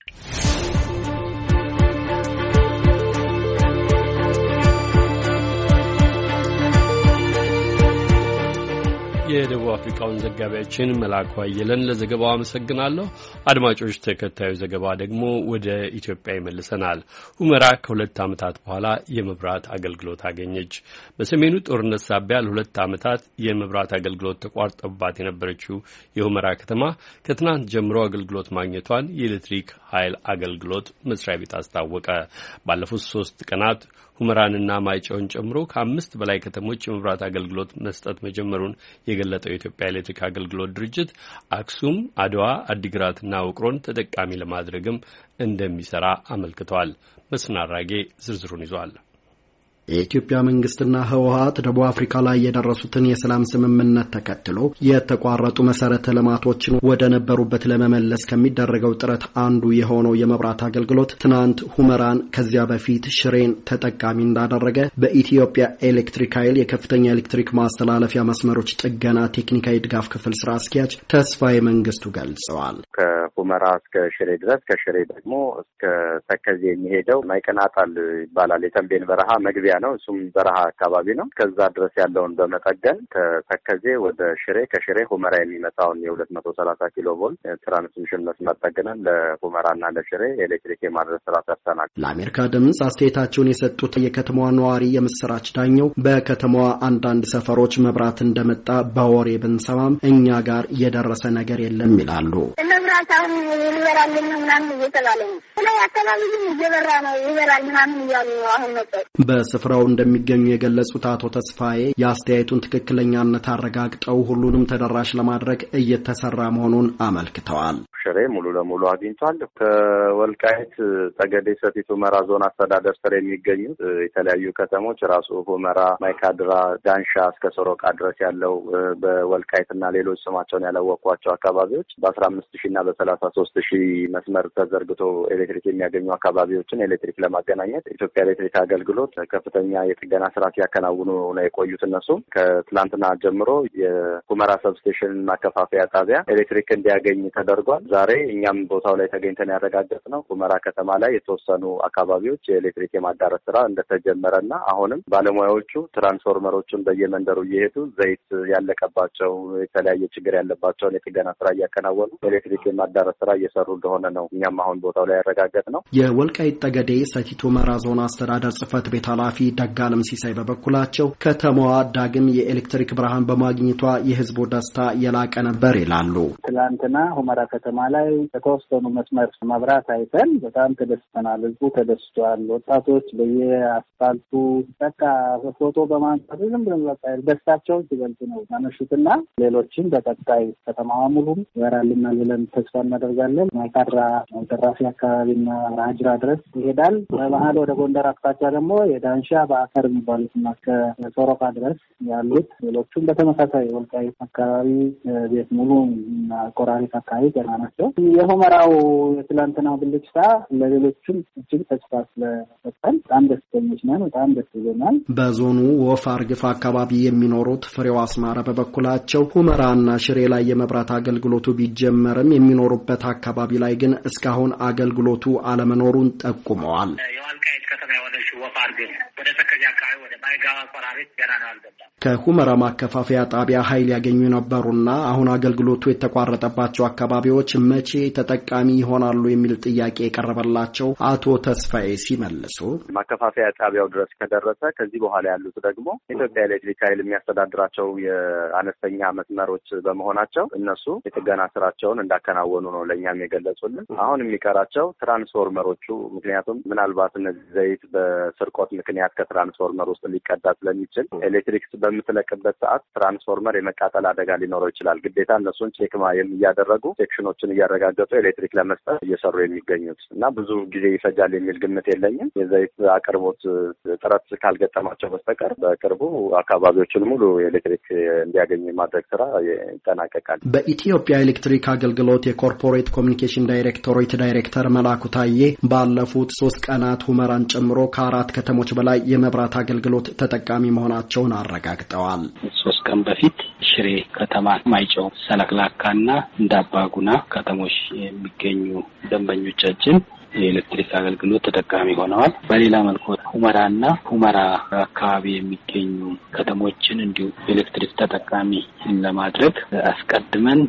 Speaker 1: የደቡብ አፍሪካውን ዘጋቢያችን መላኩ አየለን ለዘገባው አመሰግናለሁ። አድማጮች፣ ተከታዩ ዘገባ ደግሞ ወደ ኢትዮጵያ ይመልሰናል። ሁመራ ከ2 ዓመታት በኋላ የመብራት አገልግሎት አገኘች። በሰሜኑ ጦርነት ሳቢያ ለ2 ዓመታት የመብራት አገልግሎት ተቋርጦባት የነበረችው የሁመራ ከተማ ከትናንት ጀምሮ አገልግሎት ማግኘቷን የኤሌክትሪክ ኃይል አገልግሎት መስሪያ ቤት አስታወቀ። ባለፉት 3 ቀናት ሁመራንና ማይጨውን ጨምሮ ከ5 በላይ ከተሞች የመብራት አገልግሎት መስጠት መጀመሩን የገለጠው የኢትዮጵያ ኤሌክትሪክ አገልግሎት ድርጅት አክሱም፣ አድዋ፣ አዲግራትና ውቅሮን ተጠቃሚ ለማድረግም እንደሚሰራ አመልክቷል። መስፍን አራጌ ዝርዝሩን ይዟል።
Speaker 7: የኢትዮጵያ መንግስትና ህወሓት ደቡብ አፍሪካ ላይ የደረሱትን የሰላም ስምምነት ተከትሎ የተቋረጡ መሰረተ ልማቶችን ወደ ነበሩበት ለመመለስ ከሚደረገው ጥረት አንዱ የሆነው የመብራት አገልግሎት ትናንት ሁመራን ከዚያ በፊት ሽሬን ተጠቃሚ እንዳደረገ በኢትዮጵያ ኤሌክትሪክ ኃይል የከፍተኛ ኤሌክትሪክ ማስተላለፊያ መስመሮች ጥገና ቴክኒካዊ ድጋፍ ክፍል ስራ አስኪያጅ ተስፋዬ መንግስቱ ገልጸዋል።
Speaker 8: ከሁመራ እስከ ሽሬ ድረስ ከሽሬ ደግሞ እስከ ተከዜ የሚሄደው ማይቀናጣል ይባላል። የተንቤን በረሃ መግቢያ ነው። እሱም በረሃ አካባቢ ነው። ከዛ ድረስ ያለውን በመጠገን ከተከዜ ወደ ሽሬ ከሽሬ ሁመራ የሚመጣውን የ230 ኪሎ ቮልት ትራንስሚሽን መስመር ጠግነን ለሁመራና ለሽሬ ኤሌክትሪክ የማድረስ ስራ ሰርተናል።
Speaker 7: ለአሜሪካ ድምጽ አስተያየታቸውን የሰጡት የከተማዋ ነዋሪ የምስራች ዳኘው በከተማዋ አንዳንድ ሰፈሮች መብራት እንደመጣ በወሬ ብንሰማም እኛ ጋር የደረሰ ነገር የለም ይላሉ።
Speaker 9: መብራት አሁን ይበራል ምናምን እየተባለ ነው። ላይ አካባቢ ግን እየበራ ነው ይበራል ምናምን እያሉ አሁን መጣ።
Speaker 7: በስፍራው እንደሚገኙ የገለጹት አቶ ተስፋዬ የአስተያየቱን ትክክለኛነት አረጋግጠው ሁሉንም ተደራሽ ለማድረግ እየተሰራ መሆኑን አመልክተዋል።
Speaker 8: ሽሬ ሙሉ ለሙሉ አግኝቷል። ከወልቃይት ጠገዴ፣ ሰቲት ሁመራ ዞን አስተዳደር ስር የሚገኙት የተለያዩ ከተሞች ራሱ ሁመራ፣ ማይካድራ፣ ዳንሻ እስከ ሶሮቃ ድረስ ያለው በወልቃይትና ሌሎች ስማቸውን ያላወቋቸው አካባቢዎች በ15,000 እና በ33,000 መስመር ተዘርግቶ ኤሌክትሪክ የሚያገኙ አካባቢዎችን ኤሌክትሪክ ለማገናኘት ኢትዮጵያ ኤሌክትሪክ አገልግሎት ከፍተኛ የጥገና ስራ ሲያከናውኑ ነው የቆዩት። እነሱም ከትላንትና ጀምሮ የሁመራ ሰብስቴሽን ማከፋፈያ ጣቢያ ኤሌክትሪክ እንዲያገኝ ተደርጓል። ዛሬ እኛም ቦታው ላይ ተገኝተን ያረጋገጥነው ሁመራ ከተማ ላይ የተወሰኑ አካባቢዎች የኤሌክትሪክ የማዳረስ ስራ እንደተጀመረና አሁንም ባለሙያዎቹ ትራንስፎርመሮችን በየመንደሩ እየሄዱ ዘይት ያለቀባቸው የተለያየ ችግር ያለባቸውን የጥገና ስራ እያከናወኑ ኤሌክትሪክ የማዳረስ ስራ እየሰሩ እንደሆነ ነው እኛም አሁን ቦታው ላይ ያረጋገጥነው።
Speaker 7: የወልቃይት ጠገዴ ሰቲት ሁመራ ዞን አስተዳደር ጽህፈት ቤት ኃላፊ ደጋለም ሲሳይ በበኩላቸው ከተማዋ ዳግም የኤሌክትሪክ ብርሃን በማግኘቷ የህዝቡ ደስታ የላቀ ነበር ይላሉ።
Speaker 10: ትላንትና ሁመራ ከተማ ላይ የተወሰኑ መስመር መብራት አይተን በጣም ተደስተናል። ህዝቡ ተደስቷል። ወጣቶች በየአስፋልቱ በቃ ፎቶ በማንሳት ዝም ብለው በቃ ደስታቸውን ሲገልጹ ነው ያመሹትና ሌሎችም በቀጣይ ከተማዋ ሙሉ ይበራልናል ብለን ተስፋ እናደርጋለን። ማይካድራ ደራሲ አካባቢና ራጅራ ድረስ ይሄዳል። በመሀል ወደ ጎንደር አቅጣጫ ደግሞ የዳንሻ በአከር የሚባሉትና ከሶሮቃ ድረስ ያሉት ሌሎቹም በተመሳሳይ ወልቃይት አካባቢ ቤት ሙሉ እና ቆራሪት አካባቢ ገና ናቸው። የሁመራው የትላንትናው ብልጭታ ለሌሎችም እጅግ ተስፋ ስለሰጠን በጣም ደስተኞች ነን። በጣም ደስ ይለናል።
Speaker 7: በዞኑ ወፍ አርግፍ አካባቢ የሚኖሩት ፍሬው አስማረ በበኩላቸው ሁመራና ሽሬ ላይ የመብራት አገልግሎቱ ቢጀመርም የሚኖሩበት አካባቢ ላይ ግን እስካሁን አገልግሎቱ አለመኖሩን ጠቁመዋል።
Speaker 11: የወልቃይት ከተማ የሆነችው ወፍ አርግፍ ወደ ተከዜ አካባቢ ወደ ማይጋዋ ቆራሪት ገና ነው አልገባም።
Speaker 7: ከሁመራ ማከፋፈያ ጣቢያ ኃይል ያገኙ ነበሩና አሁን አገልግሎቱ የተቋረጠባቸው አካባቢዎች መቼ ተጠቃሚ ይሆናሉ የሚል ጥያቄ የቀረበላቸው አቶ ተስፋዬ ሲመልሱ
Speaker 8: ማከፋፈያ ጣቢያው ድረስ ከደረሰ ከዚህ በኋላ ያሉት ደግሞ ኢትዮጵያ ኤሌክትሪክ ኃይል የሚያስተዳድራቸው የአነስተኛ መስመሮች በመሆናቸው እነሱ የጥገና ስራቸውን እንዳከናወኑ ነው ለእኛም የገለጹልን። አሁን የሚቀራቸው ትራንስፎርመሮቹ፣ ምክንያቱም ምናልባት እነዚህ ዘይት በስርቆት ምክንያት ከትራንስፎርመር ውስጥ ሊቀዳ ስለሚችል ኤሌክትሪክ በምትለቅበት ሰዓት ትራንስፎርመር የመቃጠል አደጋ ሊኖረው ይችላል። ግዴታ እነሱን ቼክ እያደረጉ ሴክሽኖችን እያረጋገጡ ኤሌክትሪክ ለመስጠት እየሰሩ የሚገኙት እና ብዙ ጊዜ ይፈጃል የሚል ግምት የለኝም። የዘይት አቅርቦት ጥረት ካልገጠማቸው በስተቀር በቅርቡ አካባቢዎችን ሙሉ ኤሌክትሪክ እንዲያገኙ የማድረግ ስራ ይጠናቀቃል።
Speaker 7: በኢትዮጵያ ኤሌክትሪክ አገልግሎት የኮርፖሬት ኮሚኒኬሽን ዳይሬክቶሬት ዳይሬክተር መላኩ ታዬ ባለፉት 3 ቀናት ሁመራን ጨምሮ ከ4 ከተሞች በላይ የመብራት አገልግሎት ተጠቃሚ መሆናቸውን አረጋግጠዋል።
Speaker 12: 3 ቀን በፊት ሽሬ ከተማ፣ ማይጨው፣ ሰለክላካና እንዳባጉና ከተሞች የሚገኙ ደንበኞቻችን የኤሌክትሪክ አገልግሎት ተጠቃሚ ሆነዋል። በሌላ መልኩ ሁመራና ሁመራ አካባቢ የሚገኙ ከተሞችን እንዲሁ ኤሌክትሪክ ተጠቃሚ ለማድረግ አስቀድመን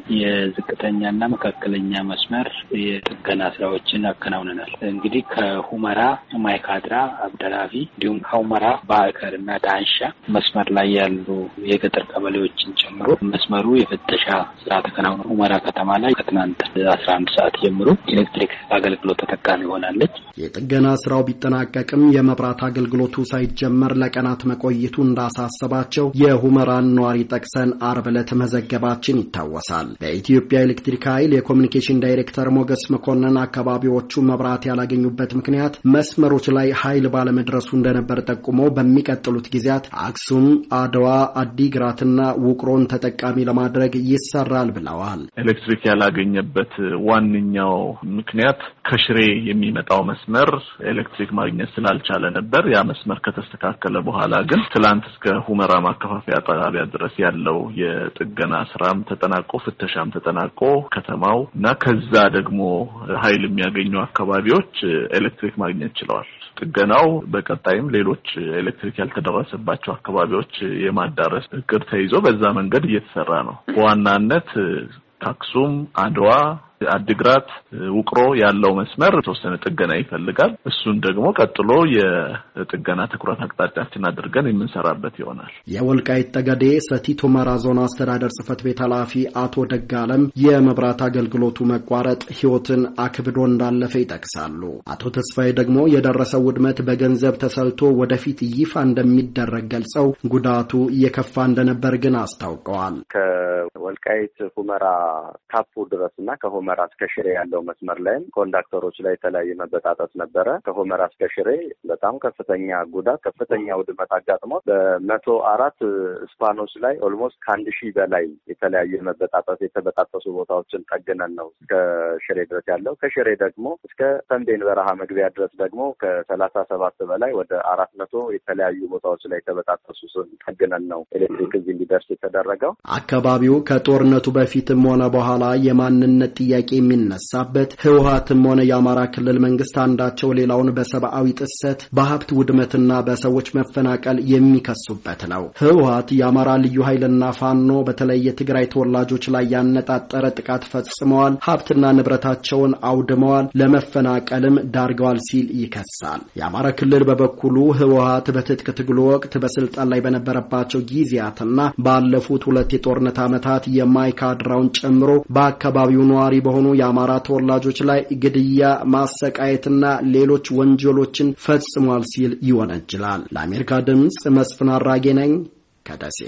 Speaker 12: የዝቅተኛና መካከለኛ መስመር የጥገና ስራዎችን አከናውነናል። እንግዲህ ከሁመራ ማይካድራ፣ አብደራፊ እንዲሁም ከሁመራ በአከርና ዳንሻ መስመር ላይ ያሉ የገጠር ቀበሌዎችን ጨምሮ መስመሩ የፍተሻ ስራ ተከናውኗል። ሁመራ ከተማ ላይ ከትናንት 11 ሰዓት ጀምሮ ኤሌክትሪክ አገልግሎት ተጠቃሚ ተጠቃሚ ሆናለች።
Speaker 7: የጥገና ስራው ቢጠናቀቅም የመብራት አገልግሎቱ ሳይጀመር ለቀናት መቆየቱ እንዳሳሰባቸው የሁመራን ነዋሪ ጠቅሰን ዓርብ ዕለት መዘገባችን ይታወሳል። በኢትዮጵያ ኤሌክትሪክ ኃይል የኮሚኒኬሽን ዳይሬክተር ሞገስ መኮንን አካባቢዎቹ መብራት ያላገኙበት ምክንያት መስመሮች ላይ ኃይል ባለመድረሱ እንደነበር ጠቁመው በሚቀጥሉት ጊዜያት አክሱም፣ አድዋ፣ አዲግራትና ውቅሮን ተጠቃሚ ለማድረግ ይሰራል ብለዋል።
Speaker 13: ኤሌክትሪክ ያላገኘበት ዋነኛው ምክንያት ከሽሬ የሚመጣው መስመር ኤሌክትሪክ ማግኘት ስላልቻለ ነበር። ያ መስመር ከተስተካከለ በኋላ ግን ትላንት እስከ ሁመራ ማከፋፈያ ጣቢያ ድረስ ያለው የጥገና ስራም ተጠናቆ ፍተሻም ተጠናቆ ከተማው እና ከዛ ደግሞ ኃይል የሚያገኙ አካባቢዎች ኤሌክትሪክ ማግኘት ችለዋል። ጥገናው በቀጣይም ሌሎች ኤሌክትሪክ ያልተደረሰባቸው አካባቢዎች የማዳረስ እቅድ ተይዞ በዛ መንገድ እየተሰራ ነው። በዋናነት አክሱም፣ አድዋ፣ አዲግራት፣ ውቅሮ ያለው መስመር ተወሰነ ጥገና ይፈልጋል። እሱን ደግሞ ቀጥሎ የጥገና ትኩረት አቅጣጫችን አድርገን የምንሰራበት ይሆናል።
Speaker 7: የወልቃይት ጠገዴ ሰቲት ሁመራ ዞን አስተዳደር ጽሕፈት ቤት ኃላፊ አቶ ደጋለም የመብራት አገልግሎቱ መቋረጥ ሕይወትን አክብዶ እንዳለፈ ይጠቅሳሉ። አቶ ተስፋዬ ደግሞ የደረሰው ውድመት በገንዘብ ተሰልቶ ወደፊት ይፋ እንደሚደረግ ገልጸው ጉዳቱ እየከፋ እንደነበር ግን አስታውቀዋል።
Speaker 8: ከወልቃይት ሁመራ ካፑ ድረስና ከሁመራ እስከ ሽሬ ያለው መስመር ላይም ኮንዳክተሮች ላይ የተለያየ መበጣጠስ ነበረ። ከሁመራ እስከ ሽሬ በጣም ከፍተኛ ጉዳት፣ ከፍተኛ ውድመት አጋጥሞት በ104 ስፓኖች ላይ ኦልሞስት ከ1000 በላይ የተለያየ መበጣጠስ የተበጣጠሱ ቦታዎችን ጠግነን ነው እስከ ሽሬ ድረስ ያለው። ከሽሬ ደግሞ እስከ ሰንቤን በረሃ መግቢያ ድረስ ደግሞ ከ37 በላይ ወደ 400 የተለያዩ ቦታዎች ላይ የተበጣጠሱን ጠግነን ነው ኤሌክትሪክ እዚህ እንዲደርስ የተደረገው።
Speaker 7: አካባቢው ከጦርነቱ በፊትም ሆነ በኋላ የማንነት ጥያቄ የሚነሳበት ህወሓትም ሆነ የአማራ ክልል መንግስት አንዳቸው ሌላውን በሰብአዊ ጥሰት፣ በሀብት ውድመትና በሰዎች መፈናቀል የሚከሱበት ነው። ህወሓት የአማራ ልዩ ኃይልና ፋኖ በተለይ የትግራይ ተወላጆች ላይ ያነጣጠረ ጥቃት ፈጽመዋል፣ ሀብትና ንብረታቸውን አውድመዋል፣ ለመፈናቀልም ዳርገዋል ሲል ይከሳል። የአማራ ክልል በበኩሉ ህወሓት በትጥቅ ትግሉ ወቅት በስልጣን ላይ በነበረባቸው ጊዜያትና ባለፉት 2 የጦርነት ዓመታት የማይካድራውን ጨምሮ በአካባቢው ነዋሪ በሆኑ የአማራ ተወላጆች ላይ ግድያ፣ ማሰቃየትና ሌሎች ወንጀሎችን ፈጽሟል ሲል ይወነጅላል። ለአሜሪካ ድምጽ መስፍን አራጌ ነኝ ከደሴ።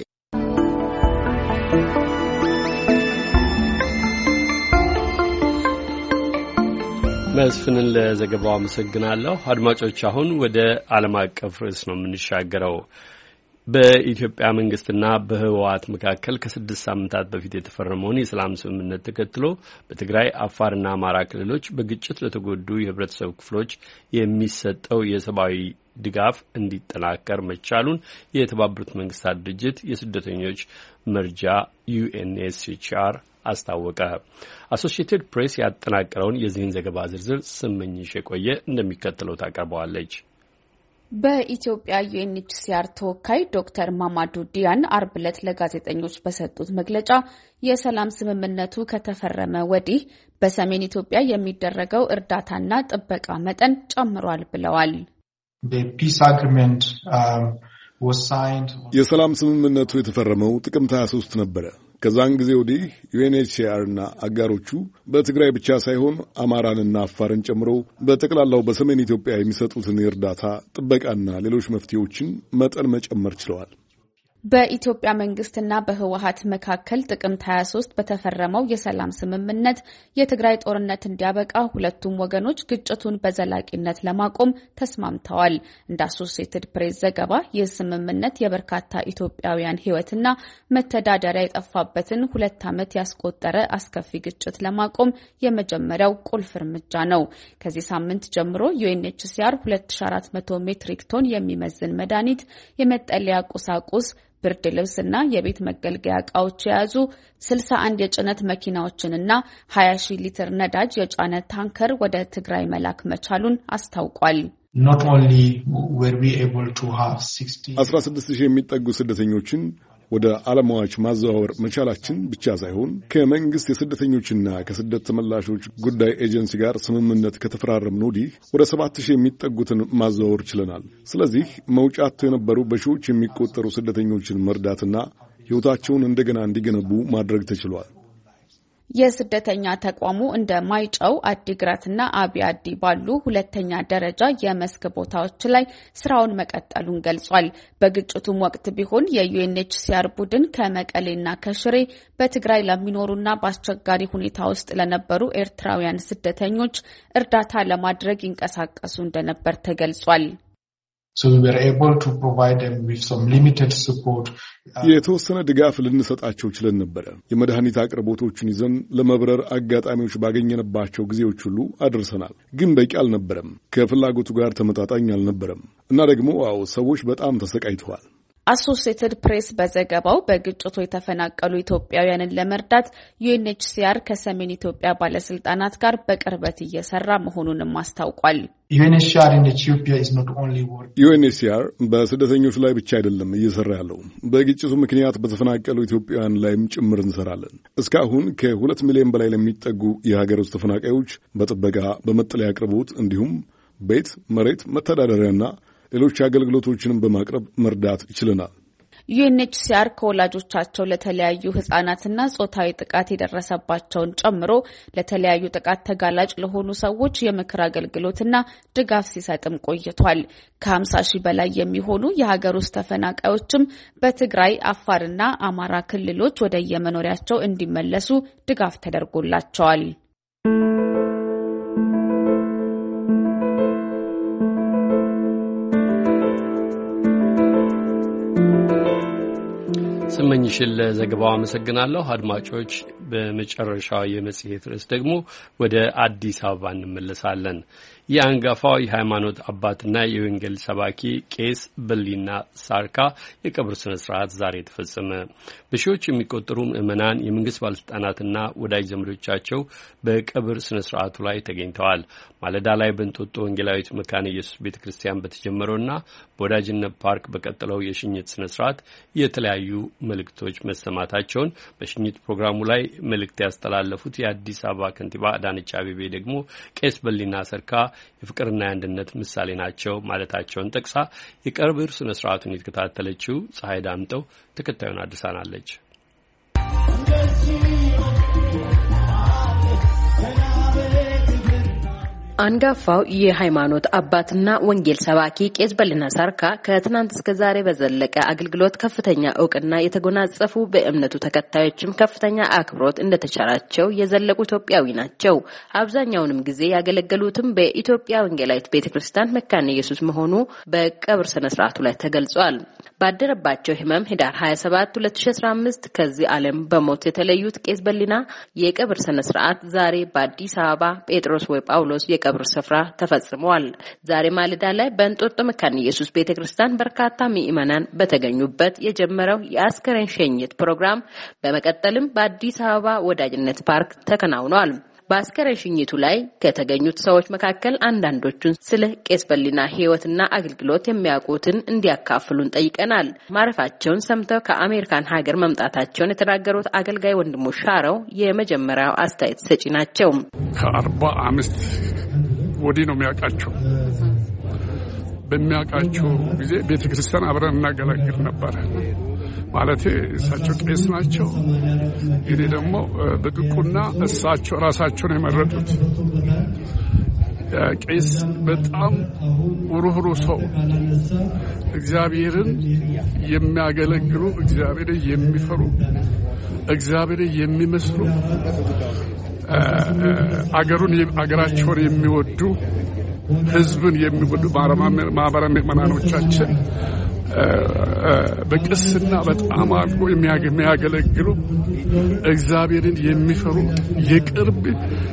Speaker 1: መስፍንን ለዘገባው አመሰግናለሁ። አድማጮች አሁን ወደ ዓለም አቀፍ ርዕስ ነው የምንሻገረው። በኢትዮጵያ መንግስትና በህወሓት መካከል ከ6 ሳምንታት በፊት የተፈረመውን የሰላም ስምምነት ተከትሎ በትግራይ፣ አፋርና አማራ ክልሎች በግጭት ለተጎዱ የህብረተሰብ ክፍሎች የሚሰጠው የሰብአዊ ድጋፍ እንዲጠናከር መቻሉን የተባበሩት መንግስታት ድርጅት የስደተኞች መርጃ ዩኤንኤችሲአር አስታወቀ። አሶሺየትድ ፕሬስ ያጠናቀረውን የዚህን ዘገባ ዝርዝር ስመኝሽ የቆየ እንደሚከተለው ታቀርበዋለች።
Speaker 14: በኢትዮጵያ ዩኤንኤችሲአር ተወካይ ዶክተር ማማዱ ዲያን ዓርብ ዕለት ለጋዜጠኞች በሰጡት መግለጫ የሰላም ስምምነቱ ከተፈረመ ወዲህ በሰሜን ኢትዮጵያ የሚደረገው እርዳታና ጥበቃ መጠን ጨምሯል ብለዋል።
Speaker 2: የሰላም ስምምነቱ የተፈረመው ጥቅምት 23 ነበረ። ከዛን ጊዜ ወዲህ ዩኤንኤችሲአርና አጋሮቹ በትግራይ ብቻ ሳይሆን አማራንና አፋርን ጨምሮ በጠቅላላው በሰሜን ኢትዮጵያ የሚሰጡትን የእርዳታ ጥበቃና ሌሎች መፍትሄዎችን መጠን መጨመር ችለዋል።
Speaker 14: በኢትዮጵያ መንግስትና በህወሓት መካከል ጥቅምት 23 በተፈረመው የሰላም ስምምነት የትግራይ ጦርነት እንዲያበቃ ሁለቱም ወገኖች ግጭቱን በዘላቂነት ለማቆም ተስማምተዋል። እንደ አሶሺየትድ ፕሬስ ዘገባ ይህ ስምምነት የበርካታ ኢትዮጵያውያን ህይወትና መተዳደሪያ የጠፋበትን 2 ዓመት ያስቆጠረ አስከፊ ግጭት ለማቆም የመጀመሪያው ቁልፍ እርምጃ ነው። ከዚህ ሳምንት ጀምሮ ዩኤንኤችሲአር 2400 ሜትሪክ ቶን የሚመዝን መድኃኒት፣ የመጠለያ ቁሳቁስ፣ ብርድ ልብስና የቤት መገልገያ ዕቃዎች የያዙ 61 የጭነት መኪናዎችንና 20,000 ሊትር ነዳጅ የጫነ ታንከር ወደ ትግራይ መላክ መቻሉን አስታውቋል።
Speaker 2: 16,000 የሚጠጉ ስደተኞችን ወደ ዓለማዎች ማዘዋወር መቻላችን ብቻ ሳይሆን ከመንግስት የስደተኞችና ከስደት ተመላሾች ጉዳይ ኤጀንሲ ጋር ስምምነት ከተፈራረምን ወዲህ ወደ 7,000 የሚጠጉትን ማዘዋወር ችለናል። ስለዚህ መውጫ አጥተው የነበሩ በሺዎች የሚቆጠሩ ስደተኞችን መርዳትና ሕይወታቸውን እንደገና እንዲገነቡ ማድረግ ተችሏል።
Speaker 14: የስደተኛ ተቋሙ እንደ ማይጨው አዲግራትና አቢያዲ ባሉ ሁለተኛ ደረጃ የመስክ ቦታዎች ላይ ስራውን መቀጠሉን ገልጿል። በግጭቱም ወቅት ቢሆን የዩኤንኤችሲአር ቡድን ከመቀሌና ከሽሬ በትግራይ ለሚኖሩና በአስቸጋሪ ሁኔታ ውስጥ ለነበሩ ኤርትራውያን ስደተኞች እርዳታ ለማድረግ ይንቀሳቀሱ እንደነበር ተገልጿል።
Speaker 15: So we were able to provide them with some limited support.
Speaker 2: የተወሰነ ድጋፍ ልንሰጣቸው ችለን ነበር። የመድኃኒት አቅርቦቶችን ይዘን ለመብረር አጋጣሚዎች ባገኘንባቸው ጊዜዎች ሁሉ አድርሰናል። ግን በቂ አልነበረም። ከፍላጎቱ ጋር ተመጣጣኝ አልነበረም እና ደግሞ ሰዎች በጣም ተሰቃይተዋል።
Speaker 14: አሶሲኤትድ ፕሬስ በዘገባው በግጭቱ የተፈናቀሉ ኢትዮጵያውያንን ለመርዳት ዩኤንኤችሲአር ከሰሜን ኢትዮጵያ ባለስልጣናት ጋር በቅርበት እየሰራ መሆኑንም አስታውቋል።
Speaker 2: ዩኤንኤችሲአር በስደተኞች ላይ ብቻ አይደለም እየሰራ ያለው፣ በግጭቱ ምክንያት በተፈናቀሉ ኢትዮጵያውያን ላይም ጭምር እንሰራለን። እስካሁን ከ2 ሚሊዮን በላይ ለሚጠጉ የሀገር ውስጥ ተፈናቃዮች በጥበቃ በመጠለያ አቅርቦት እንዲሁም ቤት፣ መሬት፣ መተዳደሪያና ሌሎች አገልግሎቶችንም በማቅረብ መርዳት ይችላል።
Speaker 14: ዩኤንኤችሲአር ከወላጆቻቸው ለተለያዩ ህጻናትና ጾታዊ ጥቃት የደረሰባቸውን ጨምሮ ለተለያዩ ጥቃት ተጋላጭ ለሆኑ ሰዎች የምክር አገልግሎትና ድጋፍ ሲሰጥም ቆይቷል። ከ50 ሺህ በላይ የሚሆኑ የሀገር ውስጥ ተፈናቃዮችም በትግራይ፣ አፋርና አማራ ክልሎች ወደ የመኖሪያቸው እንዲመለሱ ድጋፍ ተደርጎላቸዋል።
Speaker 1: ስመኝሽን ለዘገባው አመሰግናለሁ። አድማጮች፣ በመጨረሻው የመጽሔት ርዕስ ደግሞ ወደ አዲስ አበባ እንመለሳለን። የአንጋፋው የሃይማኖት አባትና የወንጌል ሰባኪ ቄስ በሊና ሳርካ የቀብር ስነ ስርዓት ዛሬ ተፈጸመ። በሺዎች የሚቆጠሩ ምዕመናን፣ የመንግስት ባለስልጣናትና ወዳጅ ዘመዶቻቸው በቀብር ስነ ስርዓቱ ላይ ተገኝተዋል። ማለዳ ላይ በእንጦጦ ወንጌላዊት መካነ ኢየሱስ ቤተክርስቲያን በተጀመረውና በወዳጅነት ፓርክ በቀጠለው የሽኝት ስነ ስርዓት የተለያዩ መልእክቶች መሰማታቸውን በሽኝት ፕሮግራሙ ላይ መልእክት ያስተላለፉት የአዲስ አበባ ከንቲባ አዳነች አቤቤ ደግሞ ቄስ በሊና ሳርካ የፍቅርና የአንድነት ምሳሌ ናቸው ማለታቸውን ጠቅሳ የቀብር ስነ ስርዓቱን የተከታተለችው ፀሐይ ዳምጠው ተከታዩን አድርሳናለች።
Speaker 16: አንጋፋው የሃይማኖት አባትና ወንጌል ሰባኪ ቄስ በሊና ሳርካ ከትናንት እስከ ዛሬ በዘለቀ አገልግሎት ከፍተኛ ዕውቅና የተጎናጸፉ በእምነቱ ተከታዮችም ከፍተኛ አክብሮት እንደተቻላቸው የዘለቁ ኢትዮጵያዊ ናቸው። አብዛኛውንም ጊዜ ያገለገሉትም በኢትዮጵያ ወንጌላዊት ቤተክርስቲያን መካነ ኢየሱስ መሆኑ በቀብር ስነ ስርዓቱ ላይ ተገልጿል። ባደረባቸው ህመም ህዳር 27 2015 ከዚህ ዓለም በሞት የተለዩት ቄስ በሊና የቀብር ስነ ስርዓት ዛሬ በአዲስ አበባ ጴጥሮስ ወይ ጳውሎስ የቀብር ስፍራ ተፈጽሟል። ዛሬ ማለዳ ላይ በእንጦጦ መካነ ኢየሱስ ቤተክርስቲያን በርካታ ምዕመናን በተገኙበት የጀመረው የአስከሬን ሸኝት ፕሮግራም በመቀጠልም በአዲስ አበባ ወዳጅነት ፓርክ ተከናውኗል። በአስከሬን ሽኝቱ ላይ ከተገኙት ሰዎች መካከል አንዳንዶቹን ስለ ቄስ በሊና ህይወትና አገልግሎት የሚያውቁትን እንዲያካፍሉን ጠይቀናል። ማረፋቸውን ሰምተው ከአሜሪካን ሀገር መምጣታቸውን የተናገሩት አገልጋይ ወንድሙ ሻረው የመጀመሪያው አስተያየት ሰጪ ናቸው።
Speaker 17: ከ45 ወዲህ ነው የሚያውቃቸው። በሚያውቃቸው ጊዜ ቤተክርስቲያን አብረን እናገለግል ነበር። ማለት እሳቸው ቄስ ናቸው። እኔ ደግሞ በድቁና እሳቸው ራሳቸውን የመረጡት። ቄስ በጣም ሩህሩህ ሰው፣ እግዚአብሔርን የሚያገለግሉ፣ እግዚአብሔርን የሚፈሩ፣ እግዚአብሔርን የሚመስሉ፣ አገራቸውን የሚወዱ፣ ህዝብን የሚወዱ ማህበረ ምዕመናኖቻችን በቅስና በጣም አድርጎ የሚያገለግሉ፣ እግዚአብሔርን የሚፈሩ የቅርብ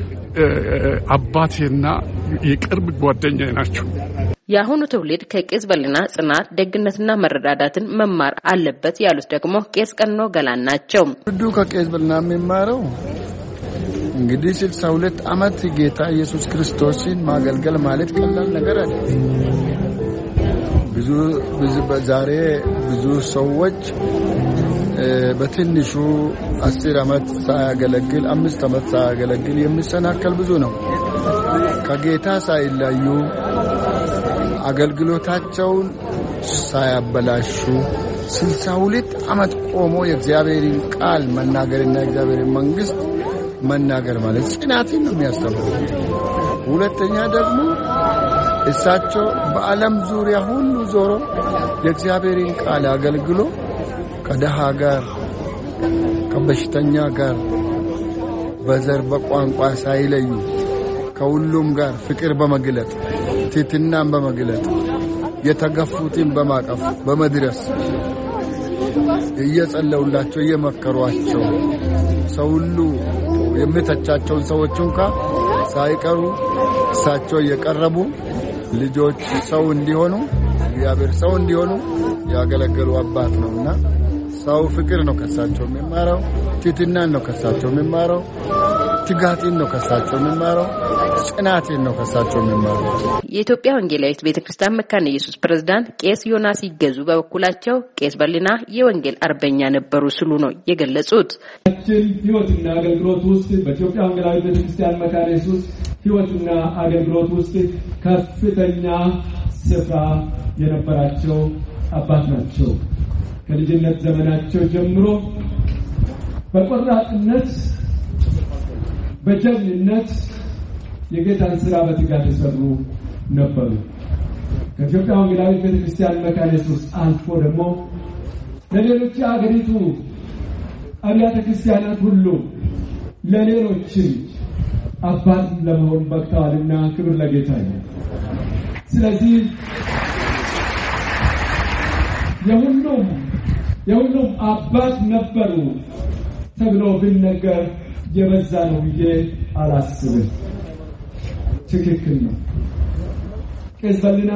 Speaker 17: አባቴና የቅርብ ጓደኛዬ ናቸው።
Speaker 16: የአሁኑ ትውልድ ከቄስ በሊና ጽናት፣ ደግነትና መረዳዳትን መማር አለበት ያሉት ደግሞ ቄስ ቀኖ ገላን ናቸው።
Speaker 18: ሁሉ ከቄስ በሊና የሚማረው እንግዲህ 62 ዓመት ጌታ ኢየሱስ ክርስቶስን ማገልገል ማለት ቀላል ነገር አይደለም። ዛሬ ብዙ ሰዎች በትንሹ 10 ዓመት ሳያገለግል 5 ዓመት ሳያገለግል የሚሰናከል ብዙ ነው። ከጌታ ሳይለዩ አገልግሎታቸውን ሳያበላሹ 62 ዓመት ቆሞ የእግዚአብሔርን ቃል መናገርና የእግዚአብሔርን መንግስት መናገር ማለት ጽናትን ነው የሚያስተምሩት። ሁለተኛ ደግሞ እሳቸው በዓለም ዙሪያ ሁሉ ዞሮ የእግዚአብሔርን ቃል አገልግሎ ከደሃ ጋር ከበሽተኛ ጋር በዘር በቋንቋ ሳይለዩ ከሁሉም ጋር ፍቅር በመግለጥ ትሕትናን በመግለጥ የተገፉትን በማቀፍ በመድረስ እየጸለዩላቸው እየመከሯቸው ሰው ሁሉ የሚተቻቸውን ሰዎች እንኳን ሳይቀሩ እሳቸው እየቀረቡ ልጆች ሰው እንዲሆኑ እግዚአብሔር ሰው እንዲሆኑ ያገለገሉ አባት ነውና ሰው ፍቅር ነው ከሳቸው የሚማረው፣ ትሕትናን ነው ከሳቸው የሚማረው፣ ትጋትን ነው ከሳቸው የሚማረው፣ ጽናትን ነው ከሳቸው የሚማረው።
Speaker 16: የኢትዮጵያ ወንጌላዊት ቤተክርስቲያን መካነ ኢየሱስ ፕሬዝዳንት ቄስ ዮናስ ይገዙ በበኩላቸው ቄስ በሊና የወንጌል አርበኛ ነበሩ ሲሉ ነው የገለጹት።
Speaker 19: ሕይወትና አገልግሎት ውስጥ በኢትዮጵያ ወንጌላዊት ቤተክርስቲያን መካነ ኢየሱስ ሕይወትና አገልግሎት ውስጥ ከፍተኛ ስፍራ የነበራቸው አባት ናቸው። ከልጅነት ዘመናቸው ጀምሮ በቆራጥነት በጀግንነት የጌታን ሥራ በትጋት የሰሩ ነበሩ። ከኢትዮጵያ ወንጌላዊት ቤተክርስቲያን መካነ ኢየሱስ አልፎ ደግሞ ለሌሎች የአገሪቱ አብያተ ክርስቲያናት ሁሉ ለሌሎችም አባት ለመሆን በቅተዋልና ክብር ለጌታ ይሁን። ስለዚህ የሁሉም አባት ነበሩ ተብሎ ቢነገር የበዛ ነው ብዬ አላስብም። ትክክል ነው። ቄስ በሊና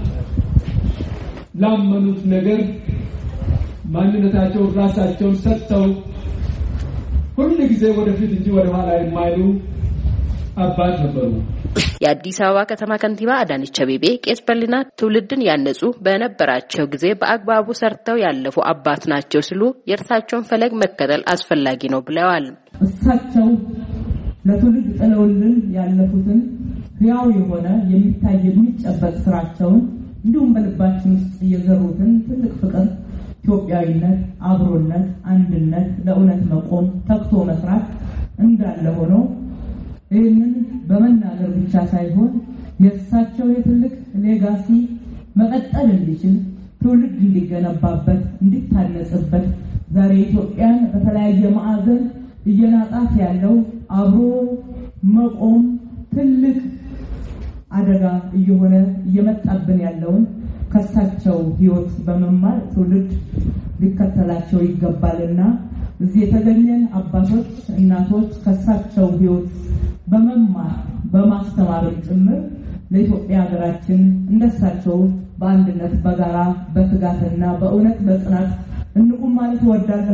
Speaker 19: ላመኑት ነገር ማንነታቸው ራሳቸውን ሰጥተው ሁሉ ጊዜ ወደፊት እንጂ ወደ ኋላ የማይሉ አባት ነበሩ።
Speaker 16: የአዲስ አበባ ከተማ ከንቲባ አዳነች አቤቤ ቄስ በሊና ትውልድን ያነጹ በነበራቸው ጊዜ በአግባቡ ሰርተው ያለፉ አባት ናቸው ሲሉ የእርሳቸውን ፈለግ መከተል አስፈላጊ ነው ብለዋል።
Speaker 20: እሳቸው ለትውልድ ጥለውልን ያለፉትን ሕያው የሆነ የሚታይ የሚጨበጥ ስራቸውን እንዲሁም በልባችን ውስጥ የዘሩትን ትልቅ ፍቅር፣ ኢትዮጵያዊነት፣ አብሮነት፣ አንድነት፣ ለእውነት መቆም፣ ተግቶ መስራት እንዳለ ሆኖ ይህንን በመናገር ብቻ ሳይሆን የእሳቸው የትልቅ ሌጋሲ መቀጠል እንዲችል ትውልድ እንዲገነባበት እንዲታነጽበት ዛሬ ኢትዮጵያን በተለያየ ማዕዘን እየናጣት ያለው አብሮ መቆም ትልቅ አደጋ እየሆነ እየመጣብን ያለውን ከሳቸው ሕይወት በመማር ትውልድ ሊከተላቸው ይገባልና እዚህ የተገኘን አባቶች፣ እናቶች ከሳቸው ሕይወት በመማር በማስተማር ጭምር ለኢትዮጵያ ሀገራችን እንደሳቸው በአንድነት በጋራ በትጋትና በእውነት በጽናት እንቁም ማለት እወዳለሁ።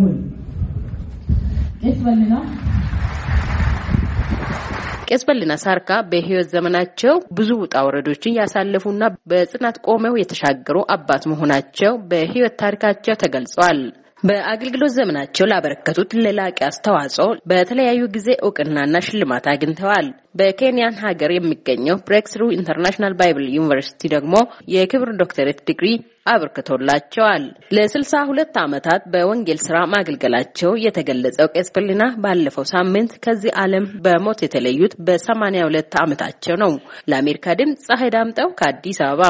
Speaker 16: ቄስ በሊና ሳርካ በሕይወት ዘመናቸው ብዙ ውጣ ወረዶችን ያሳለፉና በጽናት ቆመው የተሻገሩ አባት መሆናቸው በሕይወት ታሪካቸው ተገልጿል። በአገልግሎት ዘመናቸው ላበረከቱት ለላቀ አስተዋጽኦ በተለያዩ ጊዜ ዕውቅናና ሽልማት አግኝተዋል። በኬንያን ሀገር የሚገኘው ብሬክስሩ ኢንተርናሽናል ባይብል ዩኒቨርሲቲ ደግሞ የክብር ዶክተሬት ዲግሪ አበርክቶላቸዋል። ለ62 ዓመታት በወንጌል ስራ ማገልገላቸው የተገለጸው ቄስ በሊና ባለፈው ሳምንት ከዚህ ዓለም በሞት የተለዩት በ82 ዓመታቸው ነው። ለአሜሪካ ድምፅ ፀሐይ ዳምጠው ከአዲስ አበባ።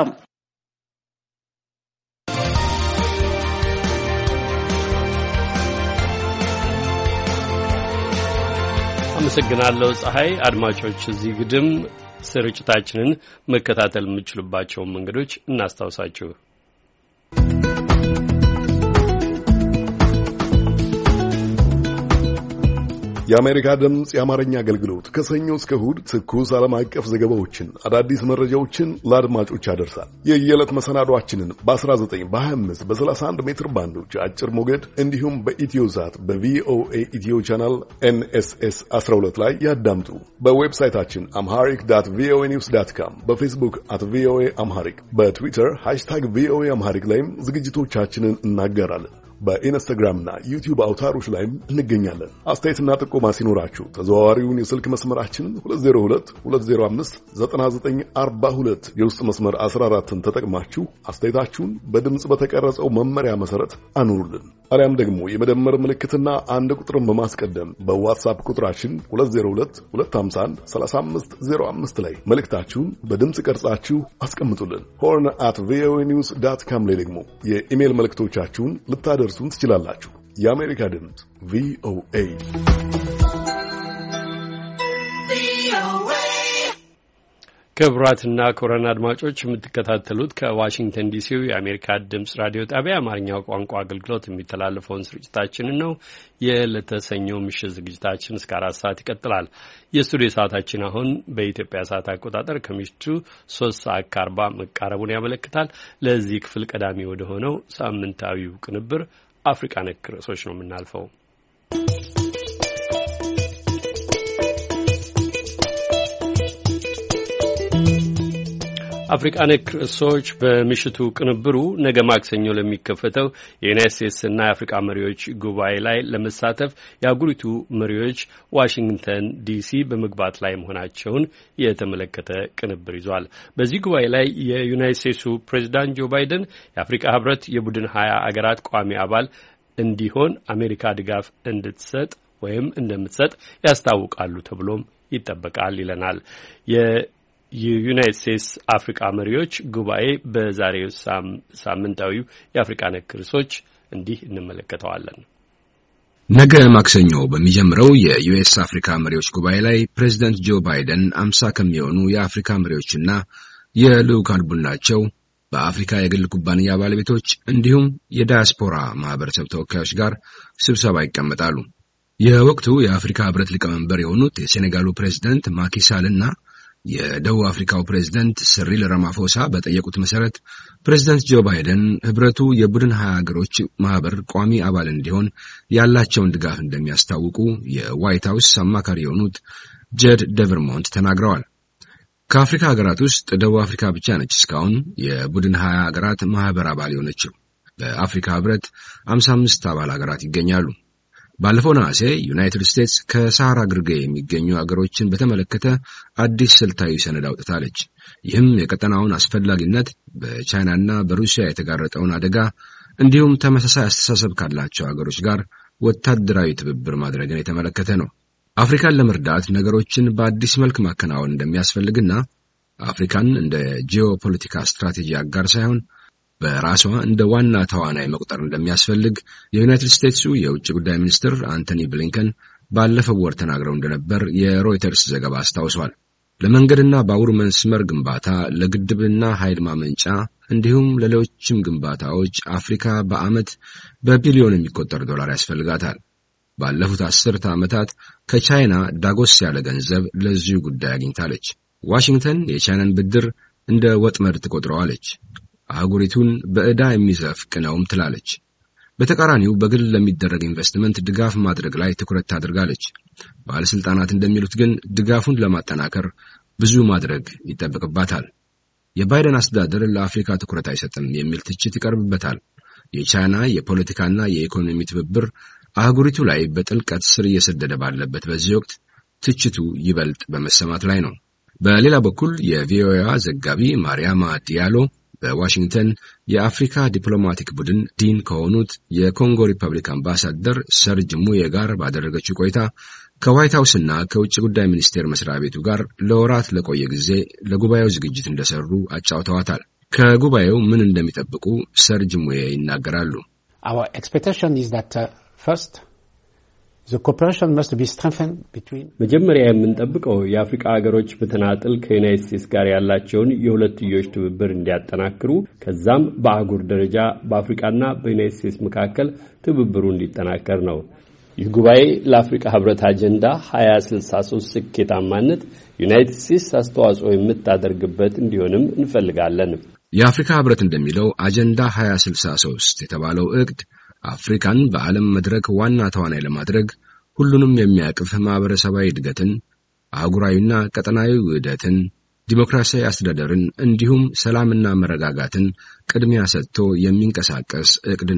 Speaker 1: አመሰግናለሁ ፀሐይ። አድማጮች እዚህ ግድም ስርጭታችንን መከታተል የምትችሉባቸውን መንገዶች እናስታውሳችሁ።
Speaker 2: የአሜሪካ ድምፅ የአማርኛ አገልግሎት ከሰኞ እስከ እሁድ ትኩስ ዓለም አቀፍ ዘገባዎችን፣ አዳዲስ መረጃዎችን ለአድማጮች ያደርሳል። የየዕለት መሰናዷችንን በ19 በ25 በ31 ሜትር ባንዶች አጭር ሞገድ እንዲሁም በኢትዮዛት በቪኦኤ ኢትዮ ቻናል NSS 12 ላይ ያዳምጡ። በዌብሳይታችን amharic.voanews.com፣ በፌስቡክ @voa amharic፣ በትዊተር #voa amharic ላይም ዝግጅቶቻችንን እናገራለን። በኢንስታግራምና ዩቲዩብ አውታሮች ላይም እንገኛለን። አስተያየትና ጥቆማ ሲኖራችሁ ተዘዋዋሪውን የስልክ መስመራችንን 2022059942 የውስጥ መስመር 14ን ተጠቅማችሁ አስተያየታችሁን በድምጽ በተቀረጸው መመሪያ መሰረት አኑሩልን። አሊያም ደግሞ የመደመር ምልክትና አንድ ቁጥርን በማስቀደም በዋትስአፕ ቁጥራችን 2022513505 ላይ መልእክታችሁን በድምጽ ቀርጻችሁ አስቀምጡልን። horn@voanews.com ላይ ደግሞ የኢሜል መልእክቶቻችሁን ልታደርሱን ትችላላችሁ። የአሜሪካ ድምጽ VOA።
Speaker 1: ክቡራትና ክቡራን አድማጮች የምትከታተሉት ከዋሽንግተን ዲሲው የአሜሪካ ድምጽ ራዲዮ ጣቢያ አማርኛው ቋንቋ አገልግሎት የሚተላለፈውን ስርጭታችንን ነው። የለተሰኘው ምሽት ዝግጅታችን እስከ 4 ሰዓት ይቀጥላል። የስቱዲዮ ሰዓታችን አሁን በኢትዮጵያ ሰዓት አቆጣጠር ከምሽቱ 3:40 መቃረቡን ያመለክታል። ለዚህ ክፍል ቀዳሚ ወደ ሆነው ሳምንታዊው ቅንብር አፍሪካ ነክ ርዕሶች ነው የምናልፈው። አፍሪካ ነክ ርዕሶች በምሽቱ ቅንብሩ ነገ ማክሰኞ ለሚከፈተው የዩናይትድ ስቴትስና የአፍሪካ መሪዎች ጉባኤ ላይ ለመሳተፍ የአህጉሪቱ መሪዎች ዋሽንግተን ዲሲ በመግባት ላይ መሆናቸውን የተመለከተ ቅንብር ይዟል። በዚህ ጉባኤ ላይ የዩናይትድ ስቴትሱ ፕሬዚዳንት ጆ ባይደን የአፍሪካ ህብረት የቡድን 20 አገራት ቋሚ አባል እንዲሆን አሜሪካ ድጋፍ እንድትሰጥ ወይም እንደምትሰጥ ያስታውቃሉ ተብሎም ይጠበቃል ይለናል። የዩናይትድ ስቴትስ አፍሪካ መሪዎች ጉባኤ በዛሬው ሳምንታዊው የአፍሪካ ነክ ርዕሶች እንዲህ እንመለከተዋለን።
Speaker 21: ነገ ማክሰኞ በሚጀምረው የዩኤስ አፍሪካ መሪዎች ጉባኤ ላይ ፕሬዚዳንት ጆ ባይደን 50 ከሚሆኑ የአፍሪካ መሪዎችና የልዑካን ቡድናቸው በአፍሪካ የግል ኩባንያ ባለቤቶች እንዲሁም የዳያስፖራ ማህበረሰብ ተወካዮች ጋር ስብሰባ ይቀመጣሉ። የወቅቱ የአፍሪካ ህብረት ሊቀመንበር የሆኑት የሴኔጋሉ ፕሬዝዳንት ማኪ ሳልና የደቡብ አፍሪካው ፕሬዝዳንት ሲሪል ራማፎሳ በጠየቁት መሰረት ፕሬዝዳንት ጆ ባይደን ህብረቱ የቡድን 20 ሀገሮች ማህበር ቋሚ አባል እንዲሆን ያላቸውን ድጋፍ እንደሚያስታውቁ የዋይት ሃውስ አማካሪ የሆኑት ጄድ ደቨርሞንት ተናግረዋል። ከአፍሪካ ሀገራት ውስጥ ደቡብ አፍሪካ ብቻ ነች እስካሁን የቡድን 20 ሀገራት ማህበር አባል የሆነችው። በአፍሪካ ህብረት 55 አባል ሀገራት ይገኛሉ። ባለፈው ነሐሴ ዩናይትድ ስቴትስ ከሳሃራ ግርጌ የሚገኙ አገሮችን በተመለከተ አዲስ ስልታዊ ሰነድ አውጥታለች። ይህም የቀጠናውን አስፈላጊነት፣ በቻይናና በሩሲያ የተጋረጠውን አደጋ እንዲሁም ተመሳሳይ አስተሳሰብ ካላቸው አገሮች ጋር ወታደራዊ ትብብር ማድረግን የተመለከተ ነው። አፍሪካን ለመርዳት ነገሮችን በአዲስ መልክ ማከናወን እንደሚያስፈልግና አፍሪካን እንደ ጂኦፖለቲካ ስትራቴጂ አጋር ሳይሆን በራሷ እንደ ዋና ተዋናይ መቁጠር እንደሚያስፈልግ የዩናይትድ ስቴትሱ የውጭ ጉዳይ ሚኒስትር አንቶኒ ብሊንከን ባለፈው ወር ተናግረው እንደነበር የሮይተርስ ዘገባ አስታውሷል። ለመንገድና ባቡር መስመር ግንባታ፣ ለግድብና ኃይል ማመንጫ እንዲሁም ለሌሎችም ግንባታዎች አፍሪካ በዓመት በቢሊዮን የሚቆጠር ዶላር ያስፈልጋታል። ባለፉት 10 ዓመታት ከቻይና ዳጎስ ያለ ገንዘብ ለዚሁ ጉዳይ አግኝታለች። ዋሽንግተን የቻይናን ብድር እንደ ወጥመድ ትቆጥረዋለች። አህጉሪቱን በዕዳ የሚዘፍቅ ነውም ትላለች። በተቃራኒው በግል ለሚደረግ ኢንቨስትመንት ድጋፍ ማድረግ ላይ ትኩረት ታደርጋለች። ባለስልጣናት እንደሚሉት ግን ድጋፉን ለማጠናከር ብዙ ማድረግ ይጠበቅባታል። የባይደን አስተዳደር ለአፍሪካ ትኩረት አይሰጥም የሚል ትችት ይቀርብበታል። የቻይና የፖለቲካና የኢኮኖሚ ትብብር አህጉሪቱ ላይ በጥልቀት ስር እየሰደደ ባለበት በዚህ ወቅት ትችቱ ይበልጥ በመሰማት ላይ ነው። በሌላ በኩል የቪኦኤ ዘጋቢ ማርያማ ዲያሎ በዋሽንግተን የአፍሪካ ዲፕሎማቲክ ቡድን ዲን ከሆኑት የኮንጎ ሪፐብሊክ አምባሳደር ሰርጅ ሙዬ ጋር ባደረገችው ቆይታ ከዋይት ሃውስና ከውጭ ጉዳይ ሚኒስቴር መስሪያ ቤቱ ጋር ለወራት ለቆየ ጊዜ ለጉባኤው ዝግጅት እንደሰሩ አጫውተዋታል። ከጉባኤው ምን እንደሚጠብቁ ሰርጅ ሙዬ ይናገራሉ።
Speaker 22: Our expectation is that first the cooperation must be strengthened between
Speaker 1: መጀመሪያ የምንጠብቀው የአፍሪካ ሀገሮች በተናጥል ከዩናይትድ ስቴትስ ጋር ያላቸውን የሁለትዮሽ ትብብር እንዲያጠናክሩ፣ ከዛም በአህጉር ደረጃ በአፍሪካና በዩናይትድ ስቴትስ መካከል ትብብሩ እንዲጠናከር ነው። ይህ ጉባኤ ለአፍሪካ ህብረት አጀንዳ 2063 ስኬታማነት ዩናይትድ ስቴትስ አስተዋጽኦ የምታደርግበት እንዲሆንም እንፈልጋለን።
Speaker 21: የአፍሪካ ህብረት እንደሚለው አጀንዳ 2063 የተባለው እቅድ አፍሪካን በዓለም መድረክ ዋና ተዋናይ ለማድረግ ሁሉንም የሚያቅፍ ማህበረሰባዊ እድገትን፣ አህጉራዊና ቀጠናዊ ውህደትን፣ ዲሞክራሲያዊ አስተዳደርን እንዲሁም ሰላምና መረጋጋትን ቅድሚያ ሰጥቶ የሚንቀሳቀስ እቅድ ነው።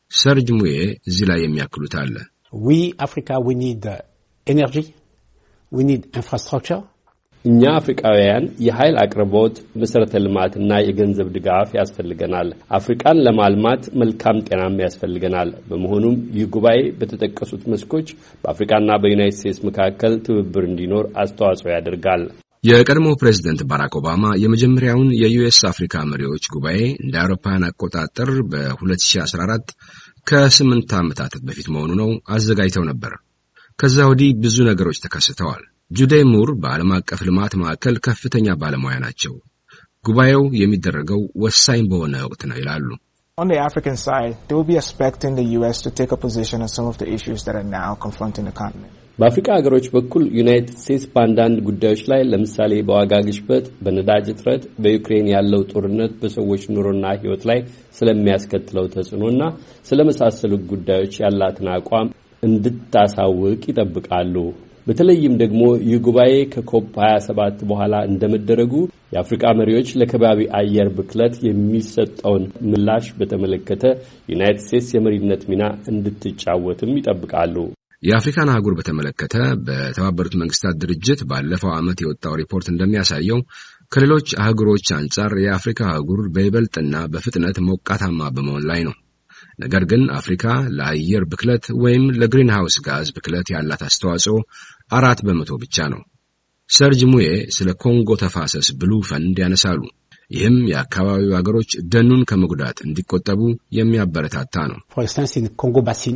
Speaker 21: ሰርጅ ሙዬ እዚህ ላይ የሚያክሉት አለ።
Speaker 22: We Africa we need energy, we need infrastructure.
Speaker 1: እኛ አፍሪካውያን የኃይል አቅርቦት፣ መሰረተ ልማትና የገንዘብ ድጋፍ ያስፈልገናል። አፍሪካን ለማልማት መልካም ጤናም ያስፈልገናል። በመሆኑም ይህ ጉባኤ በተጠቀሱት መስኮች በአፍሪካና በዩናይትድ ስቴትስ መካከል ትብብር እንዲኖር አስተዋጽኦ ያደርጋል።
Speaker 21: የቀድሞ ፕሬዝዳንት ባራክ ኦባማ የመጀመሪያውን የዩኤስ አፍሪካ መሪዎች ጉባኤ እንደ አውሮፓውያን አቆጣጠር በ2014 ከ8 ዓመታት በፊት መሆኑ ነው አዘጋጅተው ነበር። ከዛ ወዲህ ብዙ ነገሮች ተከስተዋል። ጁዴይ ሙር በዓለም አቀፍ ልማት ማዕከል ከፍተኛ ባለሙያ ናቸው። ጉባኤው የሚደረገው ወሳኝ በሆነ ወቅት ነው ይላሉ።
Speaker 4: On the African side, they will be expecting the US to take a position on some of the issues that are now confronting the continent.
Speaker 1: በአፍሪካ ሀገሮች በኩል ዩናይትድ ስቴትስ በአንዳንድ ጉዳዮች ላይ ለምሳሌ በዋጋ ግሽበት፣ በነዳጅ እጥረት፣ በዩክሬን ያለው ጦርነት በሰዎች ኑሮና ሕይወት ላይ ስለሚያስከትለው ተጽዕኖና ስለመሳሰሉ ጉዳዮች ያላትን አቋም እንድታሳውቅ ይጠብቃሉ። በተለይም ደግሞ ይህ ጉባኤ ከኮፕ 27 በኋላ እንደመደረጉ የአፍሪካ መሪዎች ለከባቢ አየር ብክለት የሚሰጠውን ምላሽ በተመለከተ ዩናይትድ ስቴትስ የመሪነት ሚና እንድትጫወትም ይጠብቃሉ።
Speaker 21: የአፍሪካን አህጉር በተመለከተ በተባበሩት መንግስታት ድርጅት ባለፈው ዓመት የወጣው ሪፖርት እንደሚያሳየው ከሌሎች አህጉሮች አንጻር የአፍሪካ አህጉር በይበልጥና በፍጥነት ሞቃታማ በመሆን ላይ ነው። ነገር ግን አፍሪካ ለአየር ብክለት ወይም ለግሪንሃውስ ጋዝ ብክለት ያላት አስተዋጽኦ 4% ብቻ ነው። ሰርጅ ሙዬ ስለ ኮንጎ ተፋሰስ ብሉ ፈንድ ያነሳሉ። ይህም የአካባቢው ሀገሮች ደኑን ከመጉዳት እንዲቆጠቡ የሚያበረታታ ነው።
Speaker 22: For instance, in Congo Basin,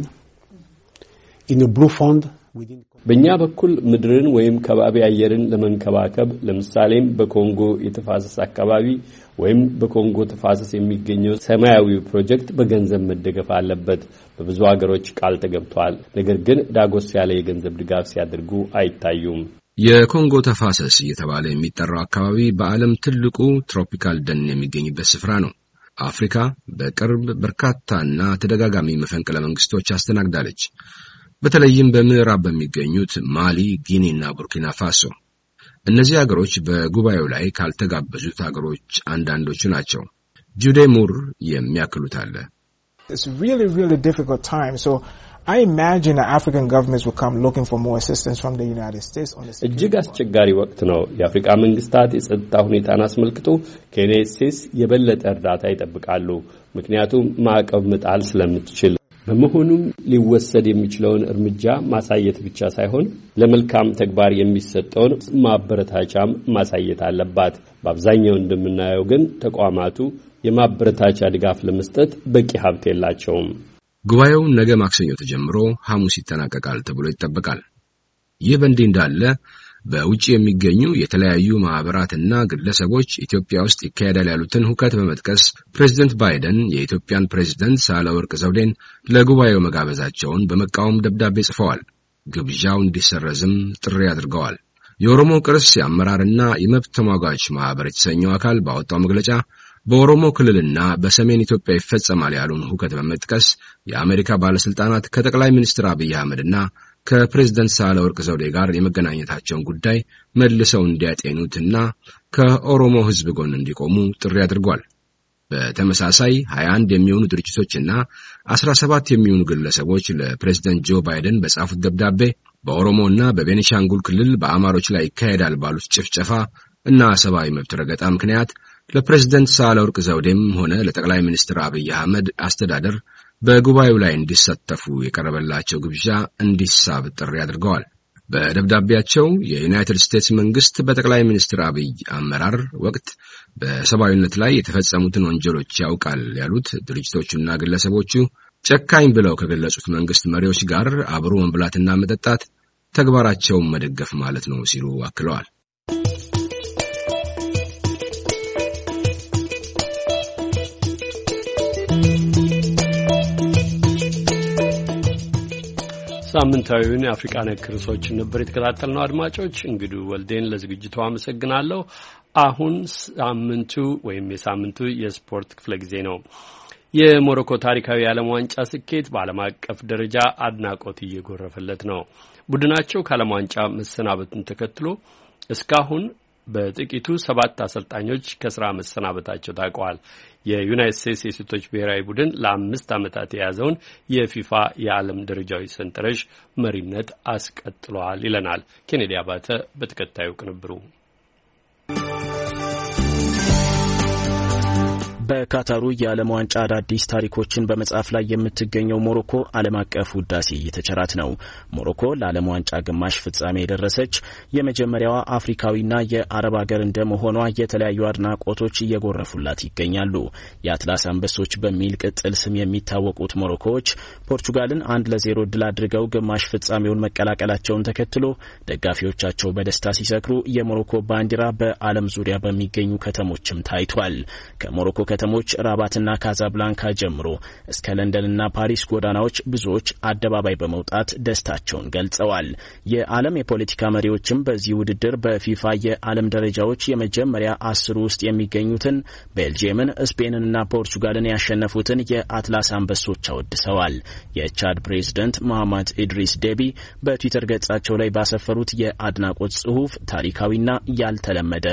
Speaker 22: in a blue fund within
Speaker 1: በእኛ በኩል ምድርን ወይም ከባቢ አየርን ለመንከባከብ ለምሳሌም በኮንጎ የተፋሰስ አካባቢ ወይም በኮንጎ ተፋሰስ የሚገኘው ሰማያዊ ፕሮጀክት በገንዘብ መደገፍ አለበት። በብዙ ሀገሮች ቃል ተገብቷል። ነገር ግን ዳጎስ ያለ የገንዘብ ድጋፍ ሲያደርጉ አይታዩም።
Speaker 21: የኮንጎ ተፋሰስ እየተባለ የሚጠራው አካባቢ በዓለም ትልቁ ትሮፒካል ደን የሚገኝበት ስፍራ ነው። አፍሪካ በቅርብ በርካታና ተደጋጋሚ መፈንቅለ መንግስቶች አስተናግዳለች። በተለይም በምዕራብ በሚገኙት ማሊ፣ ጊኒ እና ቡርኪና ፋሶ። እነዚህ ሀገሮች በጉባኤው ላይ ካልተጋበዙት ሀገሮች አንዳንዶቹ ናቸው። ጁዴይ ሙር የሚያክሉት አለ።
Speaker 4: It's really, really difficult time. So I imagine that African governments will come looking for more assistance from the United States on this.
Speaker 1: እጅግ አስቸጋሪ ወቅት ነው። የአፍሪካ መንግስታት የጸጥታ ሁኔታን አስመልክቶ ከዩናይትድ ስቴትስ የበለጠ እርዳታ ይጠብቃሉ። ምክንያቱም ማዕቀብ መጣል ስለምትችል። በመሆኑም ሊወሰድ የሚችለውን እርምጃ ማሳየት ብቻ ሳይሆን ለመልካም ተግባር የሚሰጠውን ማበረታቻም ማሳየት አለባት። በአብዛኛው እንደምናየው ግን ተቋማቱ የማበረታቻ ድጋፍ ለመስጠት በቂ ሀብት የላቸውም።
Speaker 21: ጉባኤው ነገ ማክሰኞ ተጀምሮ ሐሙስ ይጠናቀቃል ተብሎ ይጠበቃል። ይህ በእንዲህ እንዳለ በውጭ የሚገኙ የተለያዩ ማህበራትና ግለሰቦች ኢትዮጵያ ውስጥ ይካሄዳል ያሉትን ሁከት በመጥቀስ ፕሬዝዳንት ባይደን የኢትዮጵያን ፕሬዝዳንት ሳህለወርቅ ዘውዴን ለጉባኤው መጋበዛቸውን በመቃወም ደብዳቤ ጽፈዋል። ግብዣው እንዲሰረዝም ጥሪ አድርገዋል። የኦሮሞ ቅርስ የአመራርና የመብት ተሟጋች ማህበር የተሰኘው አካል ባወጣው መግለጫ በኦሮሞ ክልልና በሰሜን ኢትዮጵያ ይፈጸማል ያሉን ሁከት በመጥቀስ የአሜሪካ ባለስልጣናት ከጠቅላይ ሚኒስትር አብይ አህመድና ከፕሬዝዳንት ሳህለወርቅ ዘውዴ ጋር የመገናኘታቸውን ጉዳይ መልሰው እንዲያጤኑትና ከኦሮሞ ሕዝብ ጎን እንዲቆሙ ጥሪ አድርጓል። በተመሳሳይ 21 የሚሆኑ ድርጅቶችና 17 የሚሆኑ ግለሰቦች ለፕሬዝዳንት ጆ ባይደን በጻፉት ደብዳቤ በኦሮሞና በቤኒሻንጉል ክልል በአማሮች ላይ ይካሄዳል ባሉት ጭፍጨፋ እና ሰብአዊ መብት ረገጣ ምክንያት ለፕሬዝዳንት ሳህለወርቅ ዘውዴም ሆነ ለጠቅላይ ሚኒስትር አብይ አህመድ አስተዳደር በጉባኤው ላይ እንዲሳተፉ የቀረበላቸው ግብዣ እንዲሳብ ጥሪ አድርገዋል። በደብዳቤያቸው የዩናይትድ ስቴትስ መንግስት በጠቅላይ ሚኒስትር አብይ አመራር ወቅት በሰብአዊነት ላይ የተፈጸሙትን ወንጀሎች ያውቃል ያሉት ድርጅቶቹና ግለሰቦቹ ጨካኝ ብለው ከገለጹት መንግስት መሪዎች ጋር አብሮ መብላትና መጠጣት ተግባራቸውን መደገፍ ማለት ነው ሲሉ አክለዋል።
Speaker 1: ሳምንታዊውን የአፍሪካ ነክ ርዕሶችን ነበር የተከታተልነው። አድማጮች እንግዲህ ወልዴን ለዝግጅቱ አመሰግናለሁ። አሁን የሳምንቱ የስፖርት ክፍለ ጊዜ ነው። የሞሮኮ ታሪካዊ የዓለም ዋንጫ ስኬት በዓለም አቀፍ ደረጃ አድናቆት እየጎረፈለት ነው። ቡድናቸው ከዓለም ዋንጫ መሰናበቱን ተከትሎ እስካሁን በጥቂቱ 7 አሰልጣኞች ከስራ መሰናበታቸው ታውቋል። የዩናይትድ ስቴትስ የሴቶች ብሔራዊ ቡድን ለ5 ዓመታት የያዘውን የፊፋ የዓለም ደረጃዎች ሰንጠረዥ መሪነት አስቀጥሏል ይለናል ኬኔዲ አባተ በተከታዩ ቅንብሩ።
Speaker 3: በካታሩ የዓለም ዋንጫ አዳዲስ ታሪኮችን በመጻፍ ላይ የምትገኘው ሞሮኮ ዓለም አቀፍ ውዳሴ እየተቸራት ነው። ሞሮኮ ለዓለም ዋንጫ ግማሽ ፍጻሜ የደረሰች የመጀመሪያዋ አፍሪካዊና የአረብ ሀገር እንደመሆኗ የተለያዩ አድናቆቶች እየጎረፉላት ይገኛሉ። የአትላስ አንበሶች በሚል ቅጽል ስም የሚታወቁት ሞሮኮዎች ፖርቹጋልን 1-0 ድል አድርገው ግማሽ ፍጻሜውን መቀላቀላቸውን ተከትሎ ደጋፊዎቻቸው በደስታ ሲሰክሩ የሞሮኮ ባንዲራ በዓለም ዙሪያ በሚገኙ ከተሞችም ታይቷል። ከሞሮኮ ከተሞች ራባትና ካዛብላንካ ጀምሮ እስከ ለንደንና ፓሪስ ጎዳናዎች ብዙዎች አደባባይ በመውጣት ደስታቸውን ገልጸዋል። የዓለም የፖለቲካ መሪዎችም በዚህ ውድድር በፊፋ የዓለም ደረጃዎች የመጀመሪያ 10 ውስጥ የሚገኙትን ቤልጂየምን፣ ስፔንንና ፖርቹጋልን ያሸነፉትን የአትላስ አንበሶች አወድሰዋል። የቻድ ፕሬዝዳንት መሐመድ ኢድሪስ ዴቢ በትዊተር ገጻቸው ላይ ባሰፈሩት የአድናቆት ጽሑፍ ታሪካዊና ያልተለመደ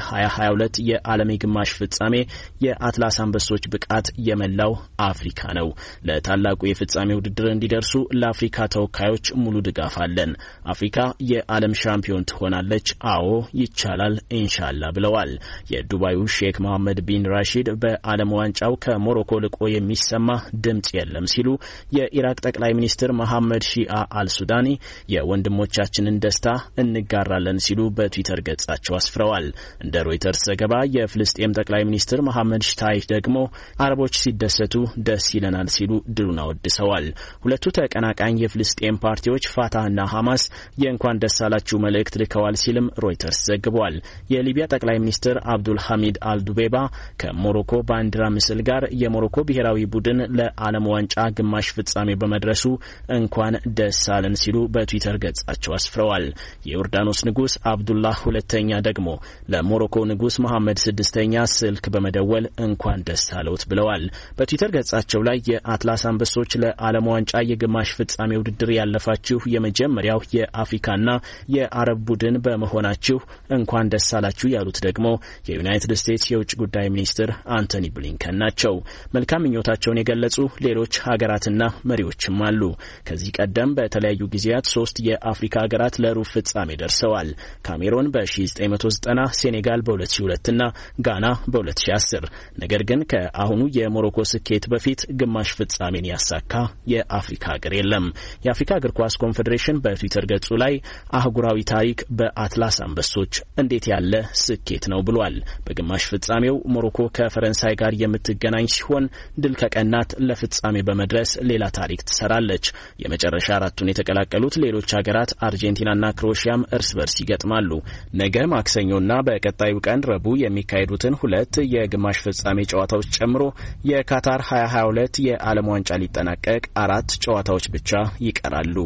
Speaker 3: የ2022 የዓለም የግማሽ ፍጻሜ የአትላስ አንበሶች ብቃት የመላው አፍሪካ ነው። ለታላቁ የፍጻሜ ውድድር እንዲደርሱ ለአፍሪካ ተወካዮች ሙሉ ድጋፍ አለን። አፍሪካ የዓለም ሻምፒዮን ትሆናለች። አዎ ይቻላል ኢንሻአላህ ብለዋል። የዱባዩ ሼክ መሐመድ ቢን ራሺድ በዓለም ዋንጫው ከሞሮኮ ልቆ የሚሰማ ድምጽ የለም ሲሉ የኢራቅ ጠቅላይ ሚኒስትር መሐመድ ሺአ አልሱዳኒ የወንድሞቻችንን ደስታ እንጋራለን ሲሉ በትዊተር ገጻቸው አስፍረዋል። እንደ ሮይተርስ ዘገባ የፍልስጤም ጠቅላይ ሚኒስትር መሐመድ ሽታይ ደግሞ አረቦች ሲደሰቱ ደስ ይለናል ሲሉ ድሉን አወድሰዋል። ሁለቱ ተቀናቃኝ የፍልስጤም ፓርቲዎች ፋታህና ሐማስ የእንኳን ደስ አላችሁ መልእክት ልከዋል ሲልም ሮይተርስ ዘግቧል። የሊቢያ ጠቅላይ ሚኒስትር አብዱል ሐሚድ አልዱቤባ ከሞሮኮ ባንዲራ ምስል ጋር የሞሮኮ ብሔራዊ ቡድን ለዓለም ዋንጫ ግማሽ ፍጻሜ በመድረሱ እንኳን ደስ አለን ሲሉ በትዊተር ገጻቸው አስፍረዋል። የዮርዳኖስ ንጉስ አብዱላህ ሁለተኛ ደግሞ ለሞሮኮ ንጉስ መሐመድ ስድስተኛ ስልክ በመደወል እንኳን ደስ አለዎት ብለዋል። በትዊተር ገጻቸው ላይ የአትላስ አንበሶች ለዓለም ዋንጫ የግማሽ ፍጻሜ ውድድር ያለፋችሁ የመጀመሪያው የአፍሪካና የአረብ ቡድን በመሆናችሁ እንኳን ደስ አላችሁ ያሉት ደግሞ የዩናይትድ ስቴትስ የውጭ ጉዳይ ሚኒስትር አንቶኒ ብሊንከን ናቸው። መልካም ምኞታቸውን የገለጹ ሌሎች ሀገራትና መሪዎችም አሉ። ከዚህ ቀደም በተለያዩ ጊዜያት 3 የአፍሪካ ሀገራት ለሩብ ፍጻሜ ደርሰዋል። ካሜሮን በ1990፣ ሴኔጋል በ2002 እና ጋና በ2010። ነገር ግን ከአሁኑ የሞሮኮ ስኬት በፊት ግማሽ ፍጻሜን ያሳካ የአፍሪካ ሀገር የለም። የአፍሪካ እግር ኳስ ኮንፌዴሬሽን በትዊተር ገጹ ላይ አህጉራዊ ታሪክ በአትላስ አንበሶች እንዴት ያለ ስኬት ነው ብሏል። በግማሽ ፍጻሜው ሞሮኮ ከፈረንሳይ ጋር የምትገናኝ ሲሆን ድል ከቀናት ለፍጻሜ በመድረስ ሌላ ታሪክ ትሰራለች። የመጨረሻ 4ቱን የተቀላቀሉት ሌሎች ሀገራት አርጀንቲናና ክሮኤሺያም እርስ በርስ ይገጥማሉ። ነገ ማክሰኞና በቀጣዩ ቀን ረቡዕ የሚካሄዱትን 2 የግማሽ ፍጻሜ ጨዋታዎች ጨምሮ የካታር 2022 የዓለም ዋንጫ ሊጠናቀቅ 4 ጨዋታዎች ብቻ ይቀራሉ።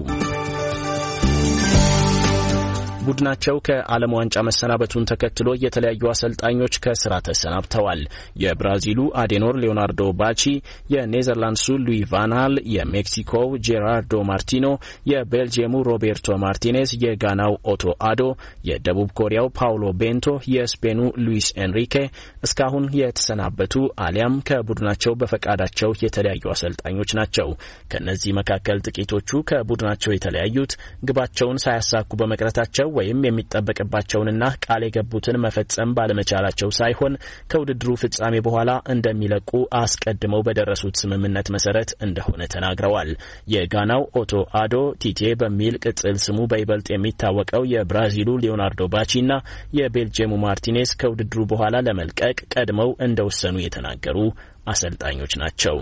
Speaker 3: ቡድናቸው ከዓለም ዋንጫ መሰናበቱን ተከትሎ የተለያዩ አሰልጣኞች ከስራ ተሰናብተዋል። የብራዚሉ አዴኖር ሊዮናርዶ ባቺ፣ የኔዘርላንድሱ ሉዊ ቫን ሃል፣ የሜክሲኮው ጄራርዶ ማርቲኖ፣ የቤልጂየሙ ሮቤርቶ ማርቲኔዝ፣ የጋናው ኦቶ አዶ፣ የደቡብ ኮሪያው ፓውሎ ቤንቶ፣ የስፔኑ ሉዊስ ኤንሪኬ እስካሁን የተሰናበቱ አሊያም ከቡድናቸው በፈቃዳቸው የተለያዩ አሰልጣኞች ናቸው። ከነዚህ መካከል ጥቂቶቹ ከቡድናቸው የተለያዩት ግባቸውን ሳያሳኩ በመቅረታቸው ወይም የሚጠበቅባቸውንና ቃል የገቡትን መፈጸም ባለመቻላቸው ሳይሆን ከውድድሩ ፍጻሜ በኋላ እንደሚለቁ አስቀድመው በደረሱት ስምምነት መሰረት እንደሆነ ተናግረዋል። የጋናው ኦቶ አዶ ቲቴ በሚል ቅጽል ስሙ በይበልጥ የሚታወቀው የብራዚሉ ሊዮናርዶ ባቺና የቤልጂየሙ ማርቲኔዝ ከውድድሩ በኋላ ለመልቀቅ ቀድመው እንደወሰኑ የተናገሩ አሰልጣኞች ናቸው።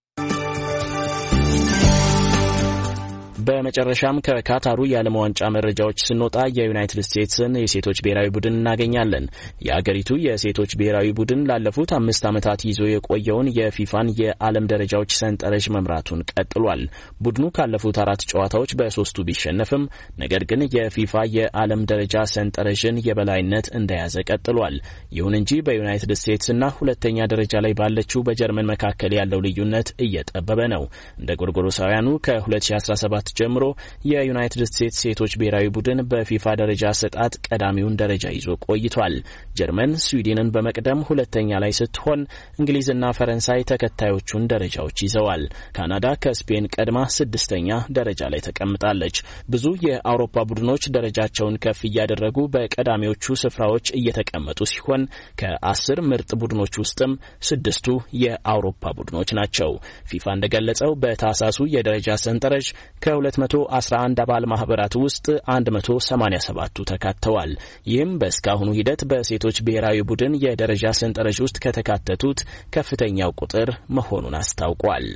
Speaker 3: በመጨረሻም ከካታሩ የዓለም ዋንጫ መረጃዎች ስንወጣ የዩናይትድ ስቴትስን የሴቶች ብሔራዊ ቡድን እናገኛለን። የአገሪቱ የሴቶች ብሔራዊ ቡድን ላለፉት 5 ዓመታት ይዞ የቆየውን የፊፋን የዓለም ደረጃዎች ሰንጠረዥ መምራቱን ቀጥሏል። ቡድኑ ካለፉት 4 ጨዋታዎች በ3ቱ ቢሸነፍም ነገር ግን የፊፋ የዓለም ደረጃ ሰንጠረዥን የበላይነት እንደያዘ ቀጥሏል። ይሁን እንጂ በዩናይትድ ስቴትስና ሁለተኛ ደረጃ ላይ ባለችው በጀርመን መካከል ያለው ልዩነት እየጠበበ ነው። እንደ ጎርጎሮሳውያኑ ከ2017 ጀምሮ የዩናይትድ ስቴትስ ሴቶች ብሔራዊ ቡድን በፊፋ ደረጃ አሰጣጥ ቀዳሚውን ደረጃ ይዞ ቆይቷል። ጀርመን ስዊድንን በመቅደም ሁለተኛ ላይ ስትሆን እንግሊዝና ፈረንሳይ ተከታዮቹን ደረጃዎች ይዘዋል። ካናዳ ከስፔን ቀድማ ስድስተኛ ደረጃ ላይ ተቀምጣለች። ብዙ የአውሮፓ ቡድኖች ደረጃቸውን ከፍ እያደረጉ በቀዳሚዎቹ ስፍራዎች እየተቀመጡ ሲሆን ከ10 ምርጥ ቡድኖች ውስጥም 6ቱ የአውሮፓ ቡድኖች ናቸው። ፊፋ እንደገለጸው በታህሳሱ የደረጃ ሰንጠረዥ ከ211 አባል ማህበራት ውስጥ 187ቱ ተካተዋል። ይህም በእስካሁኑ ሂደት በሴቶች ብሔራዊ ቡድን የደረጃ ሰንጠረዥ ውስጥ ከተካተቱት ከፍተኛው ቁጥር መሆኑን አስታውቋል።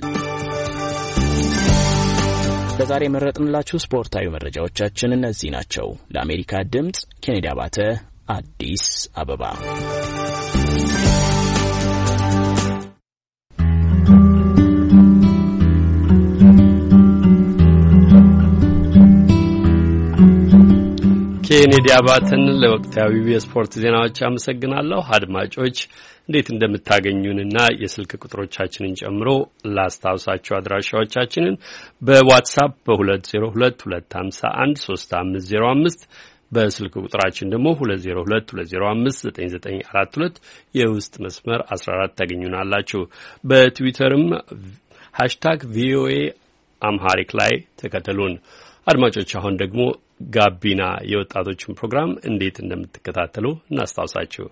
Speaker 3: ለዛሬ መረጥንላችሁ ስፖርታዊ መረጃዎቻችን እነዚህ ናቸው። ለአሜሪካ ድምጽ ኬኔዲ አባተ አዲስ አበባ።
Speaker 1: ኬኔዲ አባተን ለወቅታዊ የስፖርት ዜናዎች አመሰግናለሁ። አድማጮች እንዴት እንደምታገኙንና የስልክ ቁጥሮቻችንን ጨምሮ ላስታውሳችሁ አድራሻዎቻችንን በዋትስአፕ በ2022513505 በስልክ ቁጥራችን ደግሞ 2022059942 የውስጥ መስመር 14 ታገኙናላችሁ። በትዊተርም #ቪኦኤ አምሃሪክ ላይ ተከተሉን። አድማጮች አሁን ደግሞ ጋቢና የወጣቶችን ፕሮግራም እንዴት እንደምትከታተሉ እናስታውሳችሁ።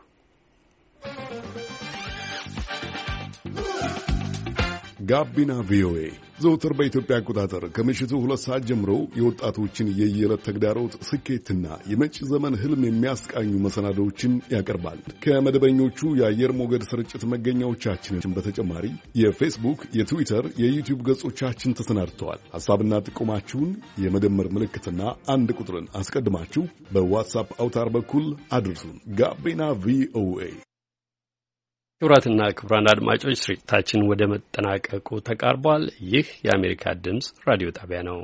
Speaker 2: ጋቢና ቪኦኤ ዘውትር በኢትዮጵያ አቆጣጠር ከምሽቱ 2 ሰዓት ጀምሮ የወጣቶችን የየዕለት ተግዳሮት ስኬትና የመጪ ዘመን ህልም የሚያስቃኙ መሰናዶዎችን ያቀርባል። ከመደበኞቹ የአየር ሞገድ ስርጭት መገኛዎቻችን በተጨማሪ የፌስቡክ፣ የትዊተር፣ የዩቲዩብ ገጾቻችን ተሰናድተዋል። ሐሳብና ጥቆማችሁን የመደመር ምልክትና 1 ቁጥርን አስቀድማችሁ በዋትስአፕ አውታር በኩል አድርሱን። ጋቢና ቪኦኤ። ክቡራትና ክቡራን አድማጮች ስርጭታችን ወደ መጠናቀቁ ተቃርቧል። ይህ የአሜሪካ ድምጽ ራዲዮ ጣቢያ ነው።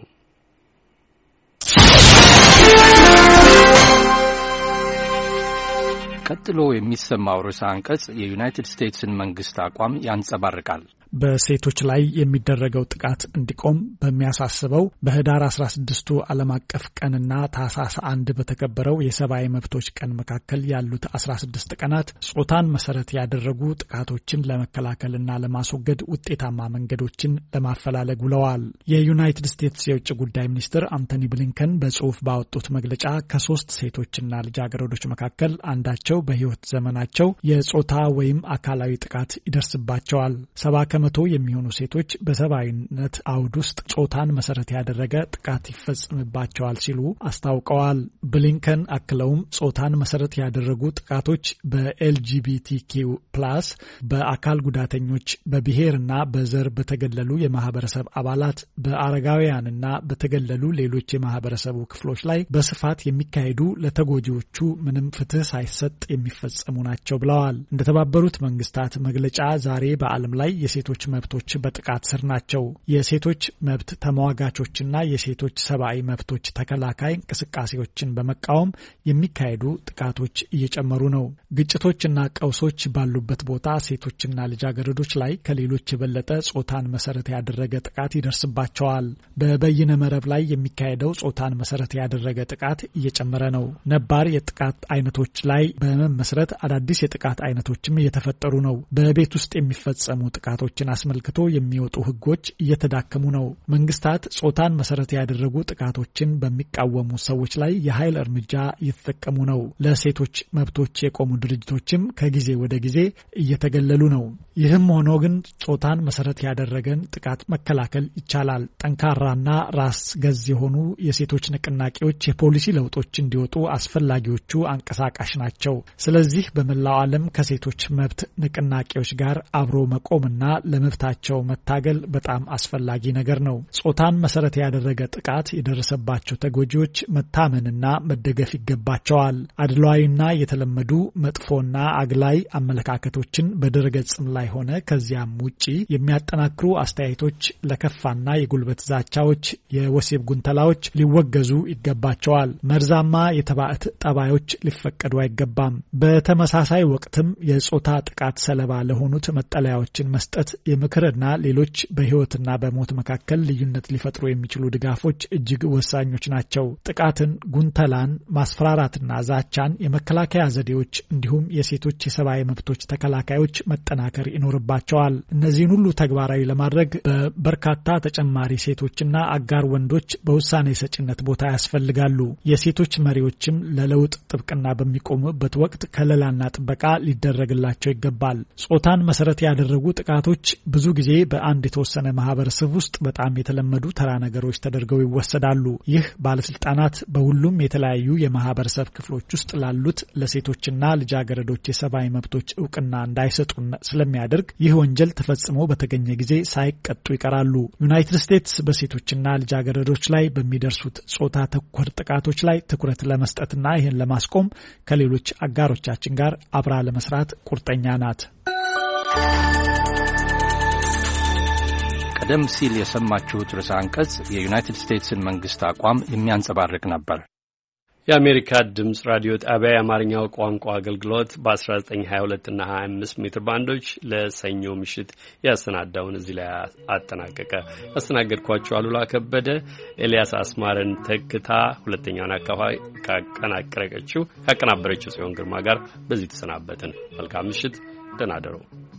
Speaker 5: ቀጥሎ የሚሰማው ርዕሰ አንቀጽ የዩናይትድ ስቴትስን መንግስት አቋም ያንጸባርቃል።
Speaker 6: በሴቶች ላይ የሚደረገው ጥቃት እንዲቆም በሚያሳስበው በህዳር 16ቱ ዓለም አቀፍ ቀንና ታህሳስ 1 በተከበረው የሰብአዊ መብቶች ቀን መካከል ያሉት 16 ቀናት ጾታን መሰረት ያደረጉ ጥቃቶችን ለመከላከልና ለማስወገድ ውጤታማ መንገዶችን ለማፈላለግ ውለዋል። የዩናይትድ ስቴትስ የውጭ ጉዳይ ሚኒስትር አንቶኒ ብሊንከን በጽሑፍ ባወጡት መግለጫ ከ3 ሴቶችና ልጃገረዶች መካከል አንዳቸው በህይወት ዘመናቸው የጾታ ወይም አካላዊ ጥቃት ይደርስባቸዋል። 70 ከመቶ የሚሆኑ ሴቶች በሰብአዊነት አውድ ውስጥ ጾታን መሰረት ያደረገ ጥቃት ይፈጽምባቸዋል ሲሉ አስታውቀዋል። ብሊንከን አክለውም ጾታን መሰረት ያደረጉ ጥቃቶች በኤልጂቢቲኪው ፕላስ፣ በአካል ጉዳተኞች፣ በብሔርና በዘር በተገለሉ የማህበረሰብ አባላት፣ በአረጋውያንና በተገለሉ ሌሎች የማህበረሰቡ ክፍሎች ላይ በስፋት የሚካሄዱ ለተጎጂዎቹ ምንም ፍትህ ሳይሰጥ የሚፈጸሙ ናቸው ብለዋል። እንደተባበሩት መንግስታት መግለጫ ዛሬ በዓለም ላይ የሴቶች መብቶች በጥቃት ስር ናቸው። የሴቶች መብት ተሟጋቾችና የሴቶች ሰብአዊ መብቶች ተከላካይ እንቅስቃሴዎችን በመቃወም የሚካሄዱ ጥቃቶች እየጨመሩ ነው። ግጭቶችና ቀውሶች ባሉበት ቦታ ሴቶችና ልጃገረዶች ላይ ከሌሎች የበለጠ ጾታን መሰረት ያደረገ ጥቃት ይደርስባቸዋል። በበይነ መረብ ላይ የሚካሄደው ጾታን መሰረት ያደረገ ጥቃት እየጨመረ ነው። ነባር የጥቃት አይነቶች ላይ በመመስረት አዳዲስ የጥቃት አይነቶችም እየተፈጠሩ ነው። በቤት ውስጥ የሚፈጸሙ ጥቃቶችን አስመልክቶ የሚወጡ ህጎች እየተዳከሙ ነው። መንግስታት ጾታን መሰረት ያደረጉ ጥቃቶችን በሚቃወሙ ሰዎች ላይ የኃይል እርምጃ እየተጠቀሙ ነው። ለሴቶች መብቶች የቆሙ ድርጅቶችም ከጊዜ ወደ ጊዜ እየተገለሉ ነው። ይህም ሆኖ ግን ጾታን መሰረት ያደረገን ጥቃት መከላከል ይቻላል። ጠንካራና ራስ ገዝ የሆኑ የሴቶች ንቅናቄዎች የፖሊሲ ለውጦች እንዲወጡ አስፈላጊዎቹ አንቀሳቃሽ ናቸው። ስለዚህ በመላው ዓለም ከሴቶች መብት ንቅናቄዎች ጋር አብሮ መቆምና ለመብታቸው መታገል በጣም አስፈላጊ ነገር ነው። ጾታን መሰረት ያደረገ ጥቃት የደረሰባቸው ተጎጂዎች መታመንና መደገፍ ይገባቸዋል። አድሏዊና የተለመዱ መጥፎና አግላይ አመለካከቶችን በድረገጽም ላይ ሆነ ከዚያም ውጪ የሚያጠናክሩ አስተያየቶች፣ ለከፋና የጉልበት ዛቻዎች፣ የወሲብ ጉንተላዎች ሊወገዙ ይገባቸዋል። መርዛማ የተባዕት ጠባዮች ሊፈቀዱ አይገባም። በተመሳሳይ ወቅትም የጾታ ጥቃት ሰለባ ለሆኑት መጠለያዎችን መስጠት የምክርና ሌሎች በህይወትና በሞት መካከል ልዩነት ሊፈጥሩ የሚችሉ ድጋፎች እጅግ ወሳኞች ናቸው። ጥቃትን፣ ጉንተላን፣ ማስፈራራትና ዛቻን የመከላከያ ዘዴዎች እንዲሁም የሴቶች የሰብአዊ መብቶች ተከላካዮች መጠናከር ይኖርባቸዋል። እነዚህን ሁሉ ተግባራዊ ለማድረግ በርካታ ተጨማሪ ሴቶችና አጋር ወንዶች በውሳኔ ሰጭነት ቦታ ያስፈልጋሉ። የሴቶች መሪዎችም ለለውጥ ጥብቅና በሚቆሙበት ወቅት ከለላና ጥበቃ ሊደረግላቸው ይገባል። ጾታን መሰረት ያደረጉ ጥቃቶች ብዙ ጊዜ በአንድ የተወሰነ ማህበረሰብ ውስጥ በጣም የተለመዱ ተራ ነገሮች ተደርገው ይወሰዳሉ። ይህ ባለስልጣናት በሁሉም የተለያዩ የማህበረሰብ ክፍሎች ውስጥ ላሉት ለሴቶችና ልጃገረዶች የሰብአዊ መብቶች እውቅና እንዳይሰጡ ስለሚያደርግ ይህ ወንጀል ተፈጽሞ በተገኘ ጊዜ ሳይቀጡ ይቀራሉ። ዩናይትድ ስቴትስ በሴቶችና ልጃገረዶች ላይ በሚደርሱት ጾታ ተኮር ጥቃቶች ላይ ትኩረት ለመስጠትና ይህን ለማስቆም ከሌሎች አጋሮቻችን ጋር አብራ ለመስራት ቁርጠኛ ናት።
Speaker 5: ቀደም ሲል የሰማችሁት ርዕሰ አንቀጽ የዩናይትድ ስቴትስን መንግስት አቋም የሚያንጸባርቅ ነበር።
Speaker 1: የአሜሪካ ድምጽ ራዲዮ ጣቢያ የአማርኛው ቋንቋ አገልግሎት በ1922 እና 25 ሜትር ባንዶች ለሰኞ ምሽት ያሰናዳውን እዚህ ላይ አጠናቀቀ። ያስተናገድኳችሁ አሉላ ከበደ ኤልያስ አስማረን ተክታ ሁለተኛውን አካፋይ ካቀናበረችው ጽዮን ግርማ ጋር በዚህ ተሰናበትን። መልካም ምሽት፣ ደህና እደሩ።